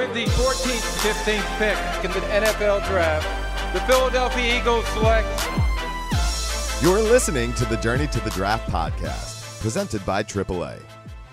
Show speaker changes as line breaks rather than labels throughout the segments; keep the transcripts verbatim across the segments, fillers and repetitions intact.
With the fourteenth, fifteenth pick in the N F L Draft, the Philadelphia Eagles select.
You're listening to the Journey to the Draft podcast, presented by triple A.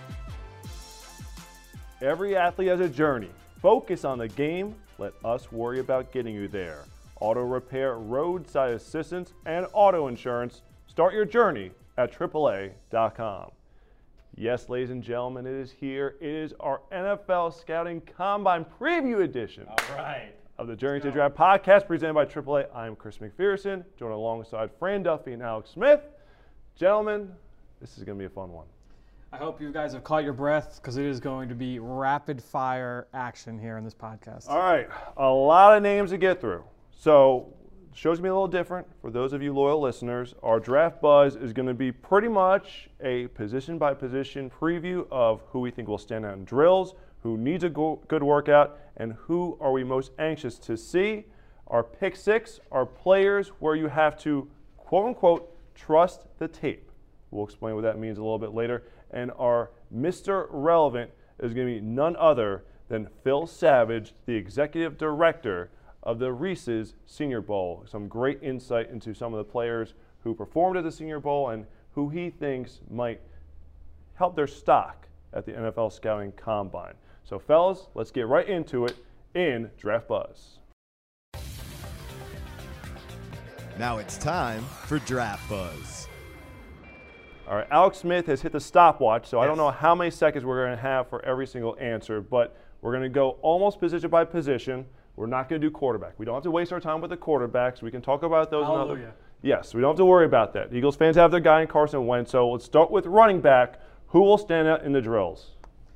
Every athlete has a journey. Focus on the game. Let us worry about getting you there. Auto repair, roadside assistance, and auto insurance. Start your journey at triple A dot com. Yes, ladies and gentlemen, it is here. It is our N F L Scouting Combine Preview Edition.
All right.
Of the Journey to the Draft podcast presented by triple A. I'm Chris McPherson, joined alongside Fran Duffy and Alex Smith. Gentlemen, this is going to be a fun one.
I hope you guys have caught your breath because it is going to be rapid fire action here in this podcast.
All right, a lot of names to get through. So, the show's going to be a little different. For those of you loyal listeners, our Draft Buzz is going to be pretty much a position-by-position preview of who we think will stand out in drills, who needs a go- good workout, and who are we most anxious to see. Our pick six are players where you have to, quote-unquote, trust the tape. We'll explain what that means a little bit later. And our Mister Relevant is going to be none other than Phil Savage, the executive director of the Reese's Senior Bowl. Some great insight into some of the players who performed at the Senior Bowl and who he thinks might help their stock at the N F L Scouting Combine. So, fellas, let's get right into it in Draft Buzz.
Now it's time for Draft Buzz.
All right, Alex Smith has hit the stopwatch, so
Yes.
I don't know how many seconds we're going to have for every single answer, but we're going to go almost position by position. We're not going to do quarterback. We don't have to waste our time with the quarterbacks. We can talk about those.
Hallelujah.
Another, yes, we don't have to worry about that. Eagles fans have their guy in Carson Wentz, so let's start with running back. Who will stand out in the drills?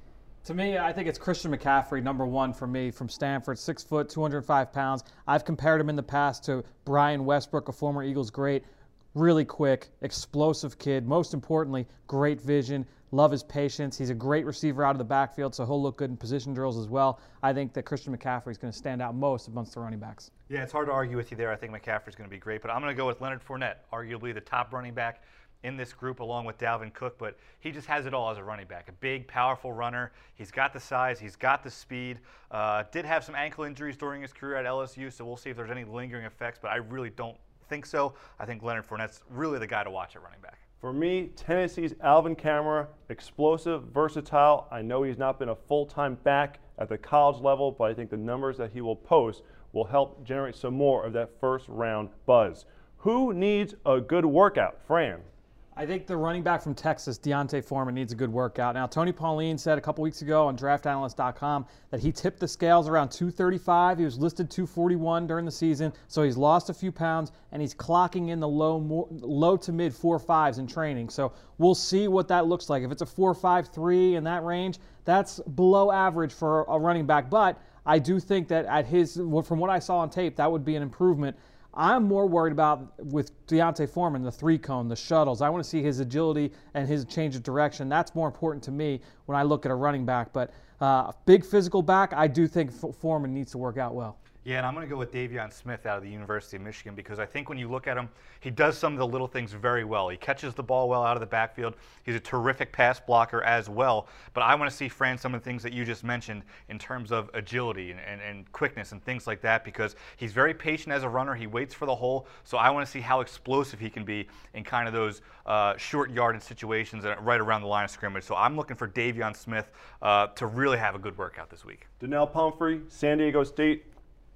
To me, I think it's Christian McCaffrey, number one for me, from Stanford, six foot, two hundred five pounds. I've compared him in the past to Brian Westbrook, a former Eagles great. Really quick, explosive kid. Most importantly, great vision. Love his patience. He's a great receiver out of the backfield, so he'll look good in position drills as well. I think that Christian McCaffrey is going to stand out most amongst the running backs.
Yeah, it's hard to argue with you there. I think McCaffrey's going to be great, but I'm going to go with Leonard Fournette, arguably the top running back in this group along with Dalvin Cook, but he just has it all as a running back. A big, powerful runner. He's got the size. He's got the speed. Uh, did have some ankle injuries during his career at L S U, so we'll see if there's any lingering effects, but I really don't think so. I think Leonard Fournette's really the guy to watch at running back.
For me, Tennessee's Alvin Kamara, explosive, versatile. I know he's not been a full-time back at the college level, but I think the numbers that he will post will help generate some more of that first-round buzz. Who needs a good workout? Fran.
I think the running back from Texas, Deontay Foreman, needs a good workout. Now, Tony Pauline said a couple weeks ago on draft analyst dot com that he tipped the scales around two thirty-five. He was listed two forty-one during the season, so he's lost a few pounds, and he's clocking in the low more, low to mid four fives in training. So we'll see what that looks like. If it's a four five three in that range, that's below average for a running back. But I do think that at his, from what I saw on tape, that would be an improvement. I'm more worried about, with Deontay Foreman, the three-cone, the shuttles. I want to see his agility and his change of direction. That's more important to me when I look at a running back. But uh, big physical back, I do think Foreman needs to work out well.
Yeah, and I'm going to go with Davion Smith out of the University of Michigan because I think when you look at him, he does some of the little things very well. He catches the ball well out of the backfield. He's a terrific pass blocker as well. But I want to see, Fran, some of the things that you just mentioned in terms of agility and, and, and quickness and things like that because he's very patient as a runner. He waits for the hole. So I want to see how explosive he can be in kind of those uh, short yardage situations right around the line of scrimmage. So I'm looking for Davion Smith uh, to really have a good workout this week.
Donnell Pumphrey, San Diego State.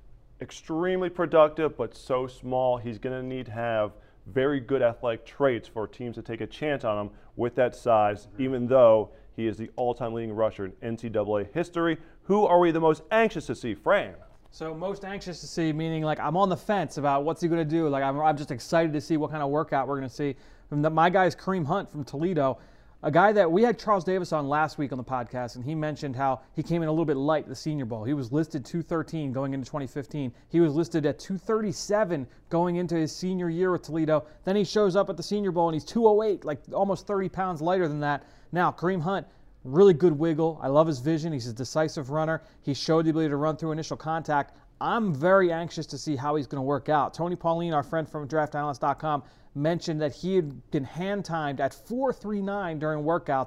Extremely productive, but so small. He's going to need to have very good athletic traits for teams to take a chance on him with that size, mm-hmm. even though he is the all-time leading rusher in N C double A history. Who are we the most anxious to see? Fran.
So most anxious to see, meaning like I'm on the fence about what's he going to do. Like I'm, I'm just excited to see what kind of workout we're going to see. From the, my guy is Kareem Hunt from Toledo. A guy that we had Charles Davis on last week on the podcast, and he mentioned how he came in a little bit light at the Senior Bowl. He was listed two thirteen going into twenty fifteen. He was listed at two thirty-seven going into his senior year with Toledo. Then he shows up at the Senior Bowl, and he's two oh eight, like almost thirty pounds lighter than that. Now, Kareem Hunt, really good wiggle. I love his vision. He's a decisive runner. He showed the ability to run through initial contact. I'm very anxious to see how he's going to work out. Tony Pauline, our friend from draft analyst dot com, mentioned that he had been hand-timed at four three nine during workouts.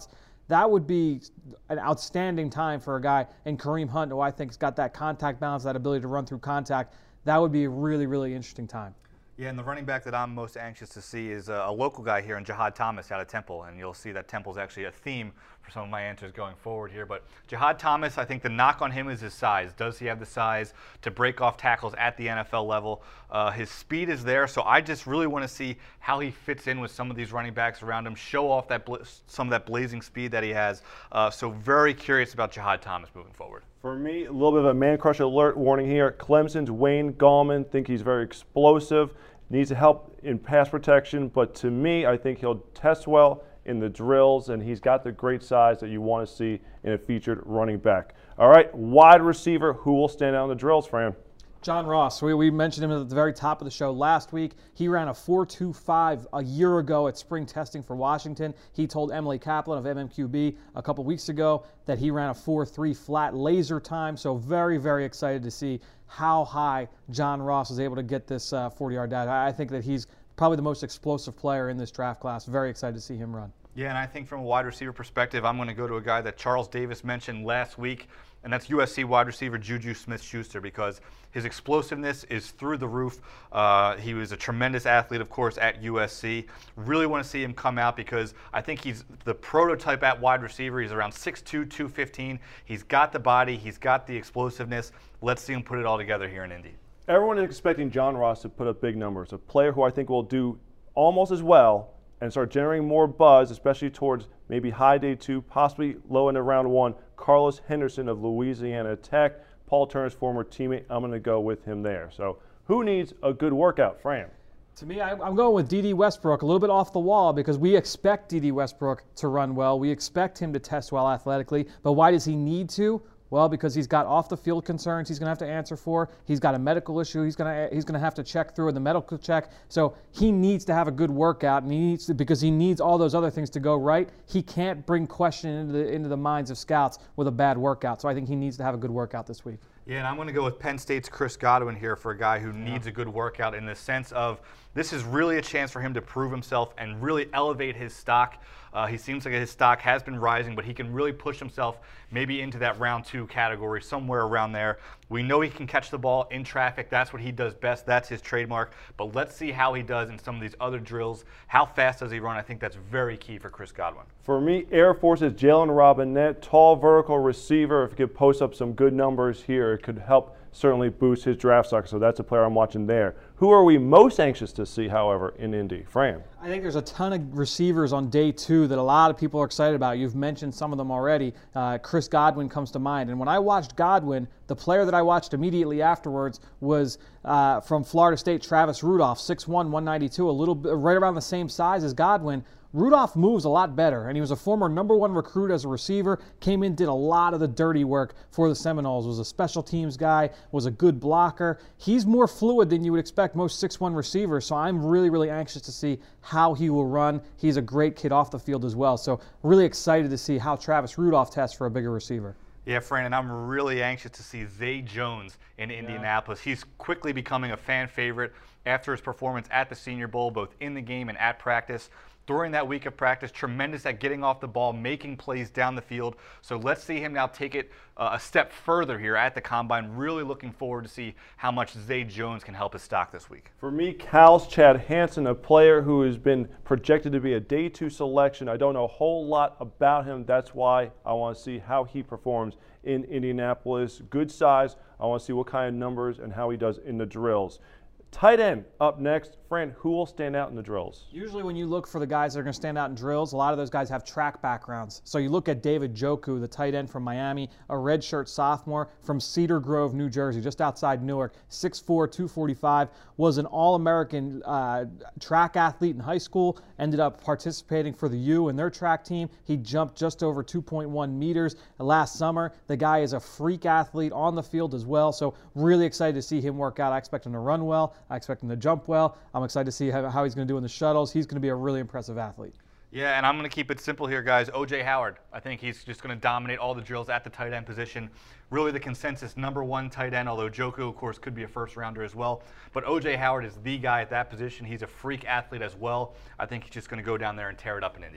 that would be an outstanding time for a guy in Kareem Hunt, who I think has got that contact balance, that ability to run through contact. That would be a really, really interesting time.
Yeah, and the running back that I'm most anxious to see is a, a local guy here in Jihad Thomas out of Temple, and you'll see that Temple's actually a theme for some of my answers going forward here. But Jihad Thomas, I think the knock on him is his size. Does he have the size to break off tackles at the N F L level? Uh, his speed is there, so I just really want to see how he fits in with some of these running backs around him, show off that some of that blazing speed that he has. Uh, so very curious about Jihad Thomas moving forward.
For me, a little bit of a man crush alert warning here. Clemson's Wayne Gallman, think he's very explosive, needs help in pass protection, but to me, I think he'll test well in the drills, and he's got the great size that you want to see in a featured running back. All right, wide receiver, who will stand out in the drills, Fran?
John Ross. We, we mentioned him at the very top of the show last week. He ran a four two five a year ago at spring testing for Washington. He told Emily Kaplan of M M Q B a couple weeks ago that he ran a four three flat laser time. So very, very excited to see how high John Ross was able to get this forty-yard dash. I think that he's probably the most explosive player in this draft class. Very excited to see him run.
Yeah, and I think from a wide receiver perspective, I'm going to go to a guy that Charles Davis mentioned last week, and that's U S C wide receiver Juju Smith-Schuster, because his explosiveness is through the roof. Uh, he was a tremendous athlete, of course, at U S C. Really want to see him come out because I think he's the prototype at wide receiver. He's around six two, two fifteen. He's got the body. He's got the explosiveness. Let's see him put it all together here in Indy.
Everyone is expecting John Ross to put up big numbers, a player who I think will do almost as well and start generating more buzz, especially towards maybe high day two, possibly low into round one. Carlos Henderson of Louisiana Tech, Paul Turner's former teammate. I'm going to go with him there. So who needs a good workout, Fran?
To me, I, I'm going with D D Westbrook, a little bit off the wall, because we expect D D Westbrook to run well. We expect him to test well athletically. But why does he need to? Well, because he's got off-the-field concerns he's going to have to answer for. He's got a medical issue he's going to he's going to have to check through in the medical check. So he needs to have a good workout, and he needs to, because he needs all those other things to go right. He can't bring question into the, into the minds of scouts with a bad workout. So I think he needs to have a good workout this week.
Yeah, and I'm going to go with Penn State's Chris Godwin here for a guy who needs a good workout, in the sense of this is really a chance for him to prove himself and really elevate his stock. Uh, he seems like his stock has been rising, but he can really push himself maybe into that round two category, somewhere around there. We know he can catch the ball in traffic. That's what he does best. That's his trademark. But let's see how he does in some of these other drills. How fast does he run? I think that's very key for Chris Godwin. For me, Air Force's Jalen Robinette, tall vertical receiver. If he could post up some good numbers here, it could help certainly boost his draft stock. So that's a player I'm watching there. Who are we most anxious to see, however, in Indy? Fran?
I think there's a ton of receivers on day two that a lot of people are excited about. You've mentioned some of them already. Uh, Chris Godwin comes to mind. And when I watched Godwin, the player that I watched immediately afterwards was uh, from Florida State, Travis Rudolph, six one, one ninety-two, a little bit right around the same size as Godwin. Rudolph moves a lot better, and he was a former number one recruit as a receiver, came in, did a lot of the dirty work for the Seminoles, was a special teams guy, was a good blocker. He's more fluid than you would expect most six one receivers, so I'm really, really anxious to see how he will run. He's a great kid off the field as well, so really excited to see how Travis Rudolph tests for a bigger receiver.
Yeah, Fran, and I'm really anxious to see Zay Jones in Indianapolis. Yeah. He's quickly becoming a fan favorite after his performance at the Senior Bowl, both in the game and at practice. During that week of practice, tremendous at getting off the ball, making plays down the field. So let's see him now take it uh, a step further here at the Combine. Really looking forward to see how much Zay Jones can help his stock this week.
For me, Cal's Chad Hansen, a player who has been projected to be a day two selection. I don't know a whole lot about him. That's why I want to see how he performs in Indianapolis. Good size. I want to see what kind of numbers and how he does in the drills. Tight end up next. Fran, who will stand out in the drills?
Usually when you look for the guys that are going to stand out in drills, a lot of those guys have track backgrounds. So you look at David Njoku, the tight end from Miami, a redshirt sophomore from Cedar Grove, New Jersey, just outside Newark, six four, two forty-five, was an All-American uh, track athlete in high school, ended up participating for the U in their track team. He jumped just over two point one meters last summer. The guy is a freak athlete on the field as well, so really excited to see him work out. I expect him to run well. I expect him to jump well. I'm excited to see how, how he's going to do in the shuttles. He's going to be a really impressive athlete.
Yeah, and I'm going to keep it simple here, guys. O J Howard. I think he's just going to dominate all the drills at the tight end position. Really the consensus number one tight end, although Njoku, of course, could be a first-rounder as well. But O J Howard is the guy at that position. He's a freak athlete as well. I think he's just going to go down there and tear it up in Indy.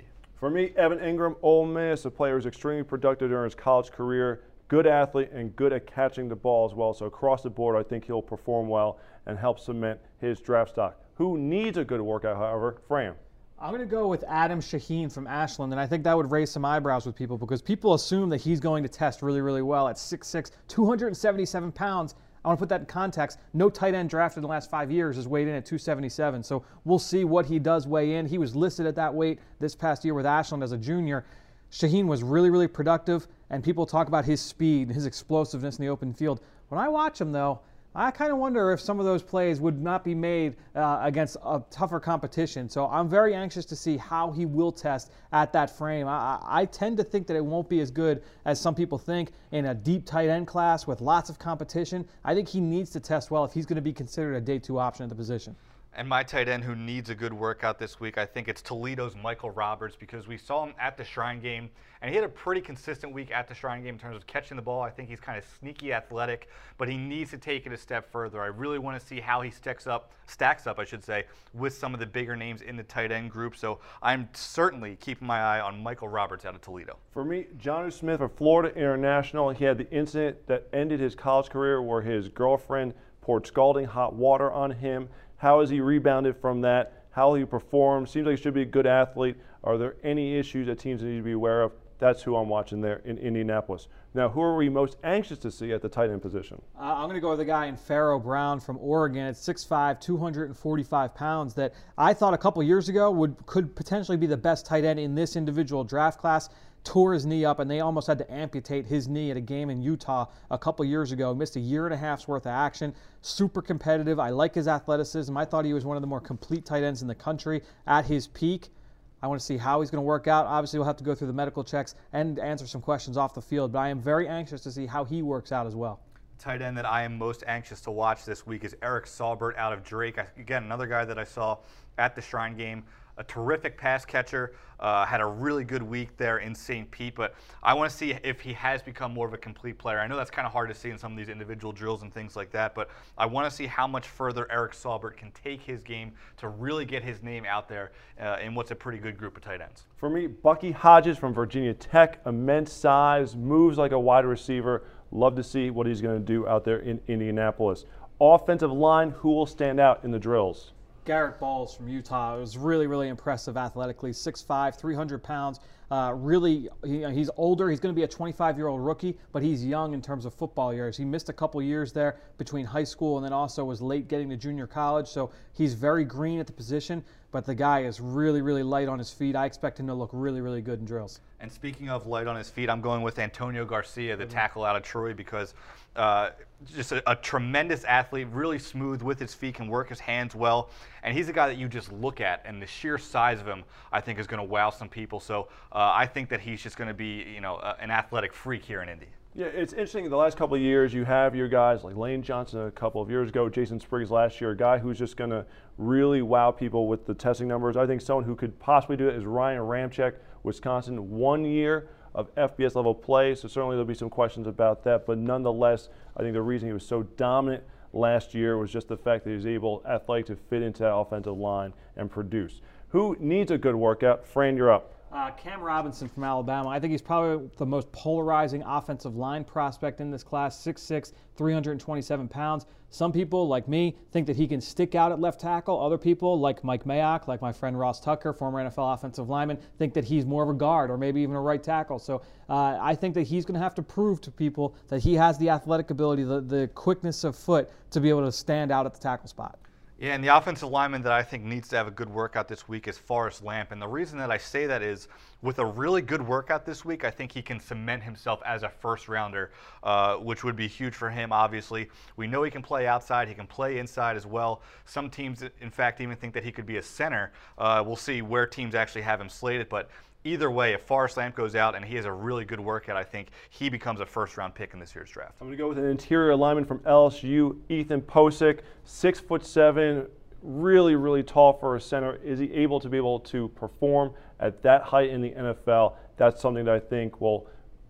For me, Evan Ingram, Ole Miss, a player who's extremely productive during his college career, good athlete and good at catching the ball as well. So across the board, I think he'll perform well and help cement his draft stock. Who needs a good workout, however? Fran.
I'm going to go with Adam Shaheen from Ashland, and I think that would raise some eyebrows with people because people assume that he's going to test really, really well at six six, two hundred seventy-seven pounds. I want to put that in context. No tight end drafted in the last five years has weighed in at two seventy-seven, so we'll see what he does weigh in. He was listed at that weight this past year with Ashland as a junior. Shaheen was really, really productive, and people talk about his speed and his explosiveness in the open field. When I watch him, though, I kind of wonder if some of those plays would not be made uh, against a tougher competition. So I'm very anxious to see how he will test at that frame. I, I tend to think that it won't be as good as some people think in a deep tight end class with lots of competition. I think he needs to test well if he's going to be considered a day two option at the position.
And my tight end who needs a good workout this week, I think it's Toledo's Michael Roberts, because we saw him at the Shrine game, and he had a pretty consistent week at the Shrine game in terms of catching the ball. I think he's kind of sneaky athletic, but he needs to take it a step further. I really want to see how he stacks up, stacks up, I should say, with some of the bigger names in the tight end group. So I'm certainly keeping my eye on Michael Roberts out of Toledo.
For me, Jonnu Smith of Florida International. He had the incident that ended his college career where his girlfriend poured scalding hot water on him. How has he rebounded from that? How will he perform? Seems like he should be a good athlete. Are there any issues that teams need to be aware of? That's who I'm watching there in Indianapolis. Now, who are we most anxious to see at the tight end position?
Uh, I'm going to go with a guy in Pharaoh Brown from Oregon at six five, two hundred forty-five pounds that I thought a couple years ago would could potentially be the best tight end in this individual draft class. Tore his knee up, and they almost had to amputate his knee at a game in Utah a couple years ago. Missed a year and a half's worth of action. Super competitive. I like his athleticism. I thought he was one of the more complete tight ends in the country at his peak. I want to see how he's going to work out. Obviously, we'll have to go through the medical checks and answer some questions off the field, but I am very anxious to see how he works out as well.
Tight end that I am most anxious to watch this week is Eric Saubert out of Drake. Again, another guy that I saw at the Shrine game. A terrific pass catcher, uh, had a really good week there in Saint Pete, but I want to see if he has become more of a complete player. I know that's kind of hard to see in some of these individual drills and things like that, but I want to see how much further Eric Saubert can take his game to really get his name out there uh, in what's a pretty good group of tight ends.
For me, Bucky Hodges from Virginia Tech, immense size, moves like a wide receiver. Love to see what he's going to do out there in Indianapolis. Offensive line, who will stand out in the drills?
Garrett Bowles from Utah. It was really, really impressive athletically. six five, three hundred pounds. Uh, really, he, he's older. He's going to be a twenty-five-year-old rookie, but he's young in terms of football years. He missed a couple years there between high school and then also was late getting to junior college, so he's very green at the position, but the guy is really, really light on his feet. I expect him to look really, really good in drills.
And speaking of light on his feet, I'm going with Antonio Garcia, the tackle out of Troy, because uh, just a, a tremendous athlete, really smooth with his feet, can work his hands well. And he's a guy that you just look at, and the sheer size of him, I think, is going to wow some people. So uh, I think that he's just going to be, you know, uh, an athletic freak here in Indy.
Yeah, it's interesting. The last couple of years, you have your guys like Lane Johnson a couple of years ago, Jason Spriggs last year, a guy who's just going to really wow people with the testing numbers. I think someone who could possibly do it is Ryan Ramczyk, Wisconsin, one year of F B S level play, so certainly there'll be some questions about that. But nonetheless, I think the reason he was so dominant last year was just the fact that he was able, athletic, to fit into that offensive line and produce. Who needs a good workout? Fran, you're up.
Uh, Cam Robinson from Alabama. I think he's probably the most polarizing offensive line prospect in this class. six six, three hundred twenty-seven pounds. Some people, like me, think that he can stick out at left tackle. Other people, like Mike Mayock, like my friend Ross Tucker, former N F L offensive lineman, think that he's more of a guard or maybe even a right tackle. So uh, I think that he's going to have to prove to people that he has the athletic ability, the, the quickness of foot to be able to stand out at the tackle spot.
Yeah, and the offensive lineman that I think needs to have a good workout this week is Forrest Lamp. And the reason that I say that is with a really good workout this week, I think he can cement himself as a first rounder, uh, which would be huge for him, obviously. We know he can play outside. He can play inside as well. Some teams, in fact, even think that he could be a center. Uh, we'll see where teams actually have him slated. But either way, if Forrest Lamp goes out and he has a really good workout, I think he becomes a first-round pick in this year's draft.
I'm going to go with an interior lineman from L S U, Ethan Posick, six foot seven, really, really tall for a center. Is he able to be able to perform at that height in the N F L? That's something that I think will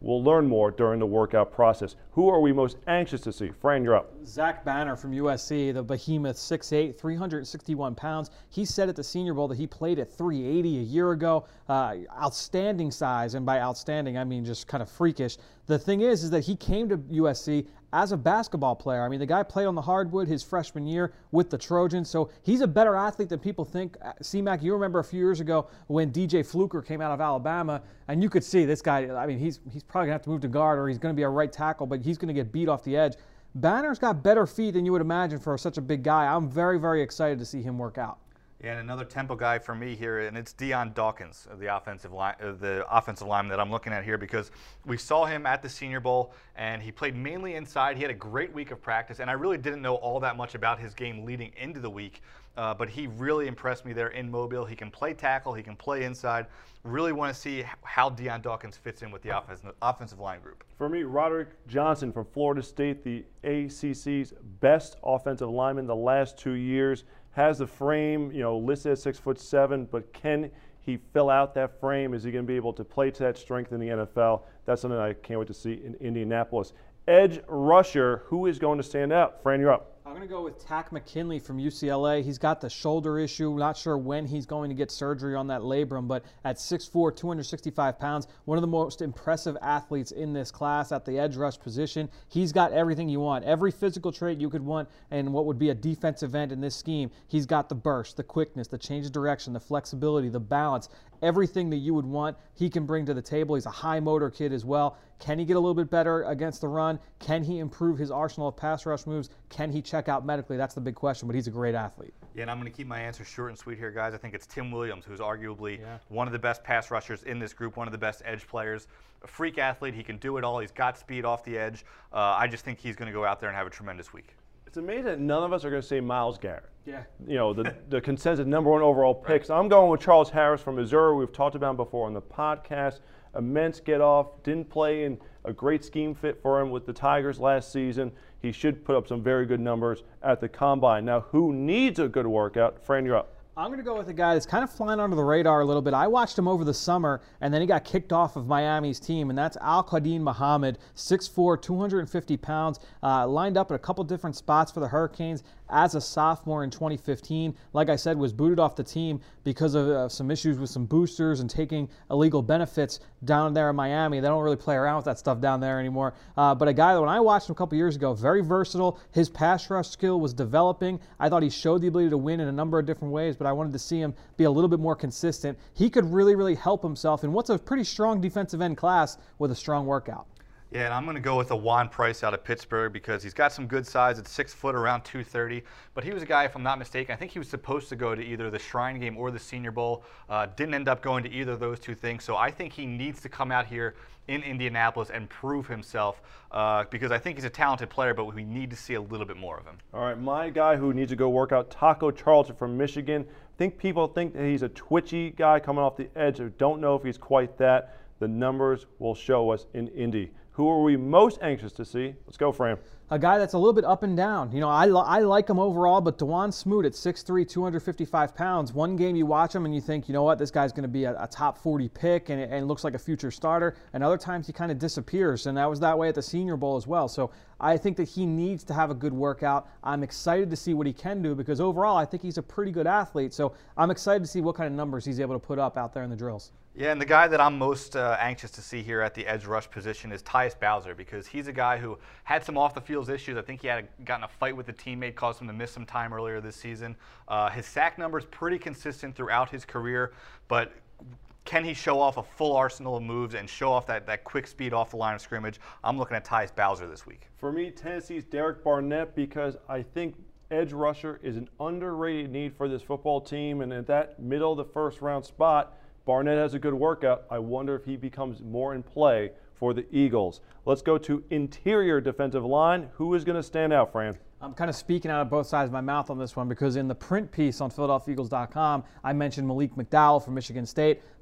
We'll learn more during the workout process. Who are we most anxious to see? Fran, you're up.
Zach Banner from U S C, the behemoth, six eight, three hundred sixty-one pounds. He said at the Senior Bowl that he played at three eighty a year ago. Uh, outstanding size, and by outstanding, I mean just kind of freakish. The thing is, is that he came to U S C as a basketball player. I mean, the guy played on the hardwood his freshman year with the Trojans, so he's a better athlete than people think. C-Mac, you remember a few years ago when D J Fluker came out of Alabama, and you could see this guy, I mean, he's, he's probably going to have to move to guard, or he's going to be a right tackle, but he's going to get beat off the edge. Banner's got better feet than you would imagine for such a big guy. I'm very, very excited to see him work out.
Yeah, and another tempo guy for me here, and it's Dion Dawkins, the offensive line, uh, the offensive lineman that I'm looking at here, because we saw him at the Senior Bowl, and he played mainly inside. He had a great week of practice, and I really didn't know all that much about his game leading into the week, uh, but he really impressed me there in Mobile. He can play tackle, he can play inside. Really want to see how Dion Dawkins fits in with the offensive offensive line group.
For me, Roderick Johnson from Florida State, the A C C's best offensive lineman the last two years. Has the frame, you know, listed at six foot seven, but can he fill out that frame? Is he going to be able to play to that strength in the N F L? That's something I can't wait to see in Indianapolis. Edge rusher, who is going to stand out? Fran, you're up.
I'm going to go with Tack McKinley from U C L A. He's got the shoulder issue. Not sure when he's going to get surgery on that labrum, but at six four, two hundred sixty-five pounds, one of the most impressive athletes in this class at the edge rush position. He's got everything you want, every physical trait you could want in what would be a defensive end in this scheme. He's got the burst, the quickness, the change of direction, the flexibility, the balance, everything that you would want he can bring to the table. He's a high motor kid as well. Can he get a little bit better against the run? Can he improve his arsenal of pass rush moves? Can he check out medically? That's the big question, but he's a great athlete.
Yeah, and I'm going to keep my answer short and sweet here, guys. I think it's Tim Williams, who's arguably
yeah.
one of the best pass rushers in this group, one of the best edge players. A freak athlete. He can do it all. He's got speed off the edge. Uh, I just think he's going to go out there and have a tremendous week.
It's amazing that none of us are going to say Myles Garrett.
Yeah.
You know, the, the consensus number one overall picks. Right. I'm going with Charles Harris from Missouri. We've talked about him before on the podcast. Immense get off. Didn't play in a great scheme fit for him with the Tigers last season. He should put up some very good numbers at the Combine. Now, who needs a good workout? Fran, you're up.
I'm going to go with a guy that's kind of flying under the radar a little bit. I watched him over the summer, and then he got kicked off of Miami's team, and that's Al-Quadin Muhammad, six four, two hundred fifty pounds, uh, lined up at a couple different spots for the Hurricanes as a sophomore in twenty fifteen. Like I said, was booted off the team because of uh, some issues with some boosters and taking illegal benefits down there in Miami. They don't really play around with that stuff down there anymore. Uh, but a guy that when I watched him a couple years ago, very versatile. His pass rush skill was developing. I thought he showed the ability to win in a number of different ways, but I wanted to see him be a little bit more consistent. He could really, really help himself in what's a pretty strong defensive end class with a strong workout.
Yeah, and I'm going to go with a Juan Price out of Pittsburgh because he's got some good size at six foot, around two thirty. But he was a guy, if I'm not mistaken, I think he was supposed to go to either the Shrine Game or the Senior Bowl. Uh, didn't end up going to either of those two things. So I think he needs to come out here in Indianapolis and prove himself uh, because I think he's a talented player, but we need to see a little bit more of him.
All right, my guy who needs to go work out, Taco Charlton from Michigan. I think people think that he's a twitchy guy coming off the edge. I don't know if he's quite that. The numbers will show us in Indy. Who are we most anxious to see? Let's go, Fran.
A guy that's a little bit up and down. You know, I, li I like him overall, but Dewan Smoot at six three, two hundred fifty-five pounds. One game you watch him and you think, you know what, this guy's going to be a, a top forty pick and, and looks like a future starter. And other times he kind of disappears, and that was that way at the Senior Bowl as well. So I think that he needs to have a good workout. I'm excited to see what he can do because overall I think he's a pretty good athlete. So I'm excited to see what kind of numbers he's able to put up out there in the drills.
Yeah, and the guy that I'm most uh, anxious to see here at the edge rush position is Tyus Bowser because he's a guy who had some off-the-field issues. I think he had a, gotten a fight with a teammate, caused him to miss some time earlier this season. Uh, his sack number is pretty consistent throughout his career, but can he show off a full arsenal of moves and show off that, that quick speed off the line of scrimmage? I'm looking at Tyus Bowser this week.
For me, Tennessee's Derek Barnett because I think edge rusher is an underrated need for this football team, and at that middle of the first round spot, Barnett has a good workout. I wonder if he becomes more in play for the Eagles. Let's go to interior defensive line. Who is going to stand out, Fran?
I'm kind of speaking out of both sides of my mouth on this one because in the print piece on Philadelphia Eagles dot com, I mentioned Malik McDowell from Michigan State,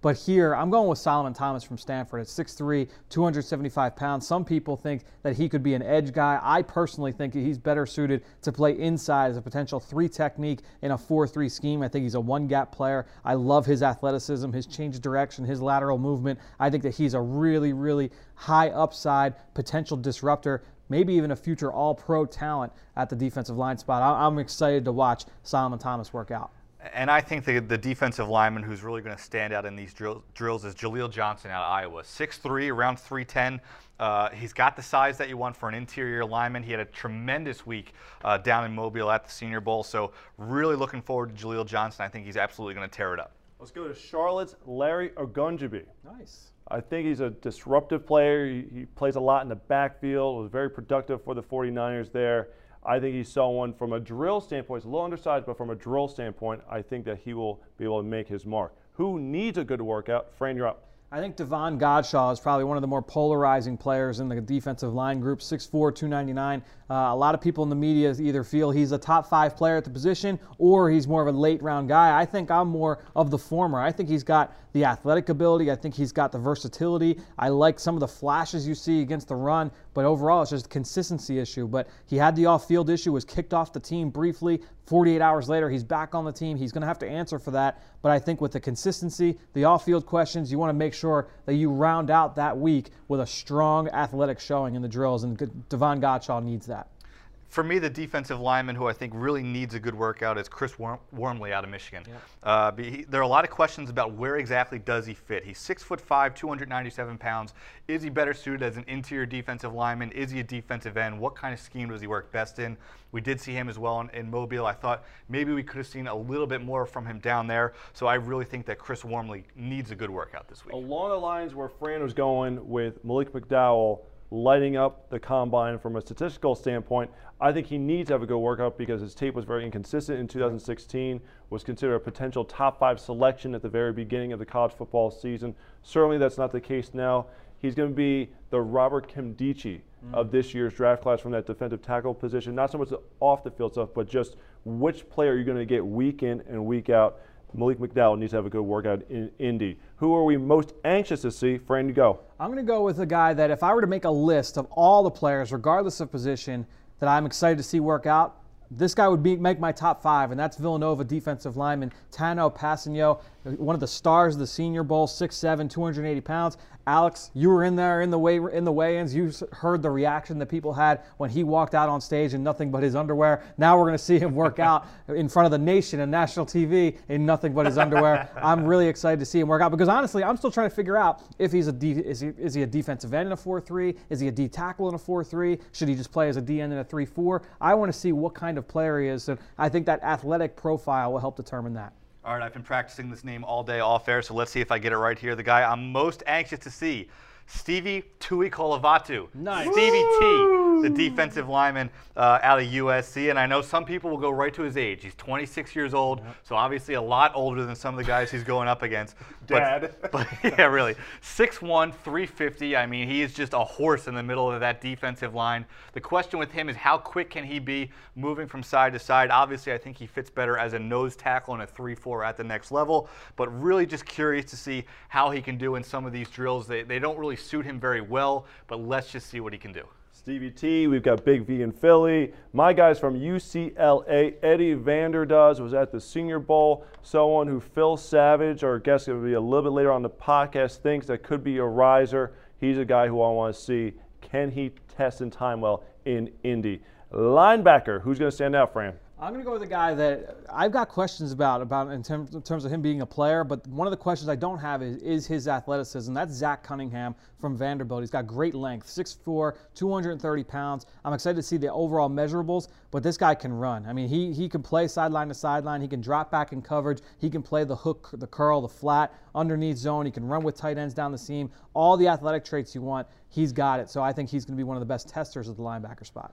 But here, I'm going with Solomon Thomas from Stanford at six three, two hundred seventy-five pounds. Some people think that he could be an edge guy. I personally think he's better suited to play inside as a potential three technique in a four three scheme. I think he's a one-gap player. I love his athleticism, his change of direction, his lateral movement. I think that he's a really, really high upside potential disruptor, maybe even a future all-pro talent at the defensive line spot. I'm excited to watch Solomon Thomas work out.
And I think the, the defensive lineman who's really going to stand out in these drill, drills is Jaleel Johnson out of Iowa. six three, around three ten. Uh, he's got the size that you want for an interior lineman. He had a tremendous week uh, down in Mobile at the Senior Bowl. So really looking forward to Jaleel Johnson. I think he's absolutely going to tear it up.
Let's go to Charlotte's Larry Ogunjobi.
Nice.
I think he's a disruptive player. He, he plays a lot in the backfield, was very productive for the forty-niners there. I think he's someone from a drill standpoint, he's a little undersized, but from a drill standpoint, I think that he will be able to make his mark. Who needs a good workout? Fran, you're up.
I think Devon Godshaw is probably one of the more polarizing players in the defensive line group, six four, two ninety-nine. Uh, a lot of people in the media either feel he's a top five player at the position or he's more of a late round guy. I think I'm more of the former. I think he's got the athletic ability. I think he's got the versatility. I like some of the flashes you see against the run, but overall it's just a consistency issue. But he had the off-field issue, was kicked off the team briefly. forty-eight hours later, he's back on the team. He's going to have to answer for that. But I think with the consistency, the off-field questions, you want to make sure that you round out that week with a strong athletic showing in the drills, and Devon Godshaw needs that.
For me, the defensive lineman who I think really needs a good workout is Chris Worm Wormley out of Michigan.
Yeah.
Uh, he, there are a lot of questions about where exactly does he fit. He's six foot five, two hundred ninety-seven pounds. Is he better suited as an interior defensive lineman? Is he a defensive end? What kind of scheme does he work best in? We did see him as well in, in Mobile. I thought maybe we could have seen a little bit more from him down there. So I really think that Chris Wormley needs a good workout this week.
Along the lines where Fran was going with Malik McDowell lighting up the combine from a statistical standpoint, I think he needs to have a good workout because his tape was very inconsistent in two thousand sixteen, was considered a potential top five selection at the very beginning of the college football season. Certainly that's not the case now. He's going to be the Robert Nkemdiche mm. of this year's draft class from that defensive tackle position. Not so much the off the field stuff, but just which player you're going to get week in and week out. Malik McDowell needs to have a good workout in Indy. Who are we most anxious to see? Fran, you go.
I'm going to go with a guy that if I were to make a list of all the players, regardless of position, that I'm excited to see work out, this guy would be, make my top five, and that's Villanova defensive lineman Tano Passanio, one of the stars of the Senior Bowl, six seven, two hundred eighty pounds. Alex, you were in there in the weigh in the weigh-ins. You heard the reaction that people had when he walked out on stage in nothing but his underwear. Now we're going to see him work out in front of the nation and national T V in nothing but his underwear. I'm really excited to see him work out because honestly, I'm still trying to figure out if he's a D, is he is he a defensive end in a four three? Is he a D tackle in a four three? Should he just play as a D end in a three four? I want to see what kind of player he is, and I think that athletic profile will help determine that.
All right, I've been practicing this name all day off air, so let's see if I get it right here. The guy I'm most anxious to see, Stevie Tuikolovatu.
Nice.
Stevie T, the defensive lineman uh, out of U S C. And I know some people will go right to his age. He's twenty-six years old, yep. So obviously a lot older than some of the guys he's going up against.
Dad.
But, but yeah, really. six one, three fifty. I mean, he is just a horse in the middle of that defensive line. The question with him is how quick can he be moving from side to side? Obviously, I think he fits better as a nose tackle in a three four at the next level. But really just curious to see how he can do in some of these drills. They, they don't really suit him very well, but let's just see what he can do.
Stevie T, we've got Big V in Philly. My guys from U C L A, Eddie Vanderdoes was at the Senior Bowl. Someone who Phil Savage, our guest going to be a little bit later on the podcast, thinks that could be a riser. He's a guy who I want to see. Can he test in time well in Indy? Linebacker, who's going to stand out, Fran?
I'm going to go with a guy that I've got questions about, about in, term, in terms of him being a player, but one of the questions I don't have is, is his athleticism. That's Zach Cunningham from Vanderbilt. He's got great length, six four, two hundred thirty pounds. I'm excited to see the overall measurables, but this guy can run. I mean, he, he can play sideline to sideline. He can drop back in coverage. He can play the hook, the curl, the flat, underneath zone. He can run with tight ends down the seam. All the athletic traits you want, he's got it. So I think he's going to be one of the best testers of the linebacker spot.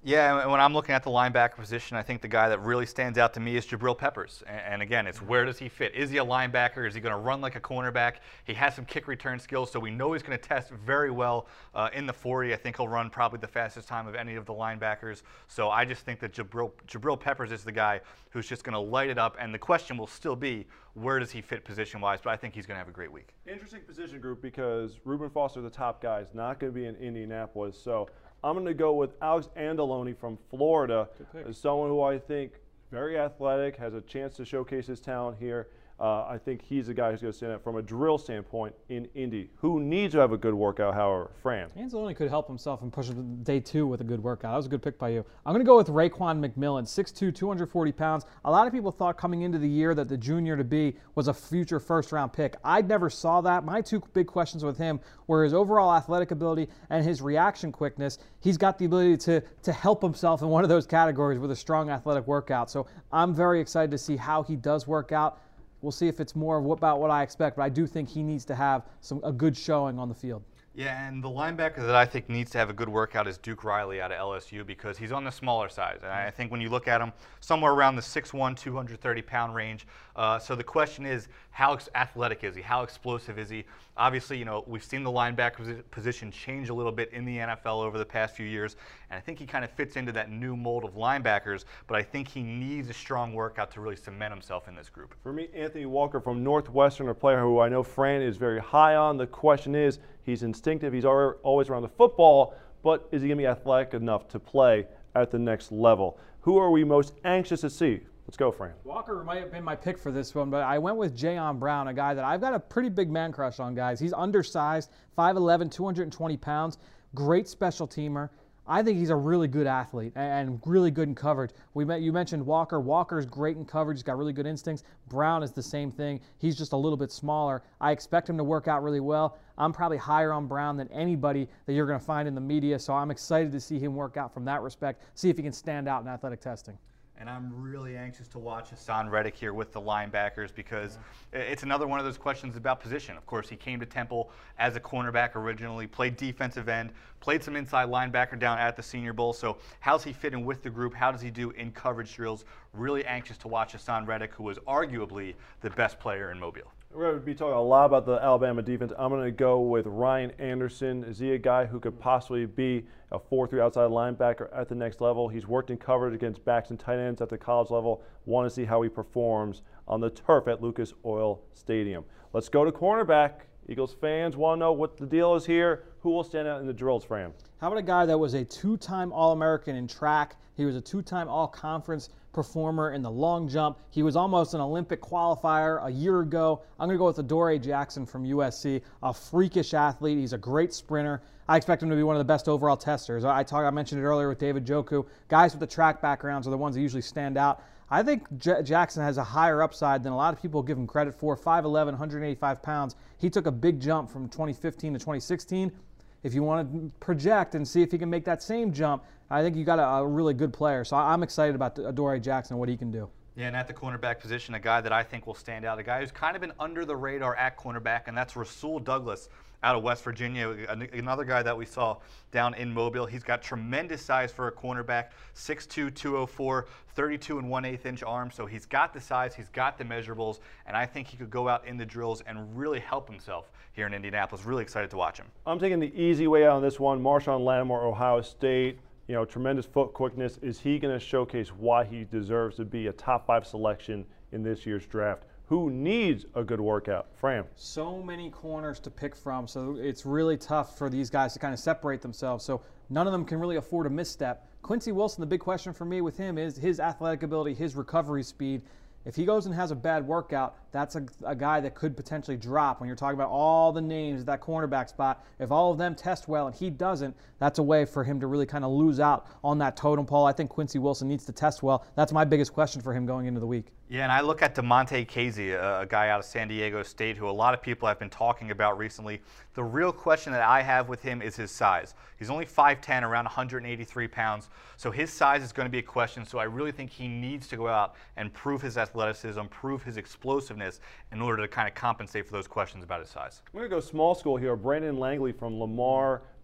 Yeah, and when I'm looking at the linebacker position, I think the guy that really stands out to me is Jabril Peppers. And again, it's where does he fit? Is he a linebacker? Is he going to run like a cornerback? He has some kick return skills, so we know he's going to test very well uh, in the forty. I think he'll run probably the fastest time of any of the linebackers. So I just think that Jabril, Jabril Peppers is the guy who's just going to light it up. And the question will still be, where does he fit position-wise? But I think he's going to have a great week.
Interesting position group because Reuben Foster, the top guy, is not going to be in Indianapolis. So I'm going to go with Alex Anzalone from Florida as someone who I think very athletic, has a chance to showcase his talent here. Uh, I think he's the guy who's going to stand out from a drill standpoint in Indy. Who needs to have a good workout, however? Fran.
Anzalone could help himself and push him day two with a good workout. That was a good pick by you. I'm going to go with Raekwon McMillan, six two, two hundred forty pounds. A lot of people thought coming into the year that the junior to be was a future first-round pick. I never saw that. My two big questions with him were his overall athletic ability and his reaction quickness. He's got the ability to, to help himself in one of those categories with a strong athletic workout. So I'm very excited to see how he does work out. We'll see if it's more about what I expect, but I do think he needs to have some a good showing on the field.
Yeah, and the linebacker that I think needs to have a good workout is Duke Riley out of L S U because he's on the smaller side. And I think when you look at him, somewhere around the six one, two hundred thirty pound range. Uh, so the question is, how athletic is he? How explosive is he? Obviously, you know, we've seen the linebacker position change a little bit in the N F L over the past few years, and I think he kind of fits into that new mold of linebackers, but I think he needs a strong workout to really cement himself in this group.
For me, Anthony Walker from Northwestern, a player who I know Fran is very high on. The question is, he's instinctive, he's always around the football, but is he going to be athletic enough to play at the next level? Who are we most anxious to see? Let's go, Fran.
Walker might have been my pick for this one, but I went with Jayon Brown, a guy that I've got a pretty big man crush on, guys. He's undersized, five eleven, two hundred twenty pounds, great special teamer. I think he's a really good athlete and really good in coverage. We met, you mentioned Walker. Walker's great in coverage. He's got really good instincts. Brown is the same thing. He's just a little bit smaller. I expect him to work out really well. I'm probably higher on Brown than anybody that you're going to find in the media, so I'm excited to see him work out from that respect, see if he can stand out in athletic testing.
And I'm really anxious to watch Hassan Reddick here with the linebackers because yeah. it's another one of those questions about position. Of course, he came to Temple as a cornerback originally, played defensive end, played some inside linebacker down at the Senior Bowl. So how's he fit in with the group? How does he do in coverage drills? Really anxious to watch Hassan Reddick, who was arguably the best player in Mobile.
We're going to be talking a lot about the Alabama defense. I'm going to go with Ryan Anderson. Is he a guy who could possibly be a four three outside linebacker at the next level? He's worked in coverage against backs and tight ends at the college level. Want to see how he performs on the turf at Lucas Oil Stadium. Let's go to cornerback. Eagles fans want to know what the deal is here. Who will stand out in the drills, Fran?
How about a guy that was a two-time All-American in track? He was a two-time All-Conference performer in the long jump. He was almost an Olympic qualifier a year ago. I'm going to go with Adoree Jackson from U S C, a freakish athlete. He's a great sprinter. I expect him to be one of the best overall testers. I talked, I mentioned it earlier with David Njoku. Guys with the track backgrounds are the ones that usually stand out. I think J Jackson has a higher upside than a lot of people give him credit for. five eleven, one hundred eighty-five pounds. He took a big jump from twenty fifteen to twenty sixteen. If you want to project and see if he can make that same jump, I think you got a, a really good player. So I'm excited about Adoree Jackson and what he can do.
Yeah, and at the cornerback position, a guy that I think will stand out, a guy who's kind of been under the radar at cornerback, and that's Rasul Douglas out of West Virginia, another guy that we saw down in Mobile. He's got tremendous size for a cornerback, six two, two oh four, thirty-two and one eighth inch arm. So he's got the size, he's got the measurables, and I think he could go out in the drills and really help himself here in Indianapolis. Really excited to watch him.
I'm taking the easy way out on this one. Marshawn Lattimore, Ohio State. You know, tremendous foot quickness. Is he going to showcase why he deserves to be a top five selection in this year's draft? Who needs a good workout? Fran.
So many corners to pick from, so it's really tough for these guys to kind of separate themselves. So none of them can really afford a misstep. Quincy Wilson, the big question for me with him is his athletic ability, his recovery speed. If he goes and has a bad workout, that's a, a guy that could potentially drop. When you're talking about all the names at that cornerback spot, if all of them test well and he doesn't, that's a way for him to really kind of lose out on that totem pole. I think Quincy Wilson needs to test well. That's my biggest question for him going into the week.
Yeah, and I look at DeMonte Casey, a, a guy out of San Diego State who a lot of people have been talking about recently. The real question that I have with him is his size. He's only five ten, around one hundred eighty-three pounds, so his size is going to be a question. So I really think he needs to go out and prove his athleticism, prove his explosiveness in order to kind of compensate for those questions about his size.
I'm going to go small school here. Brandon Langley from Lamar,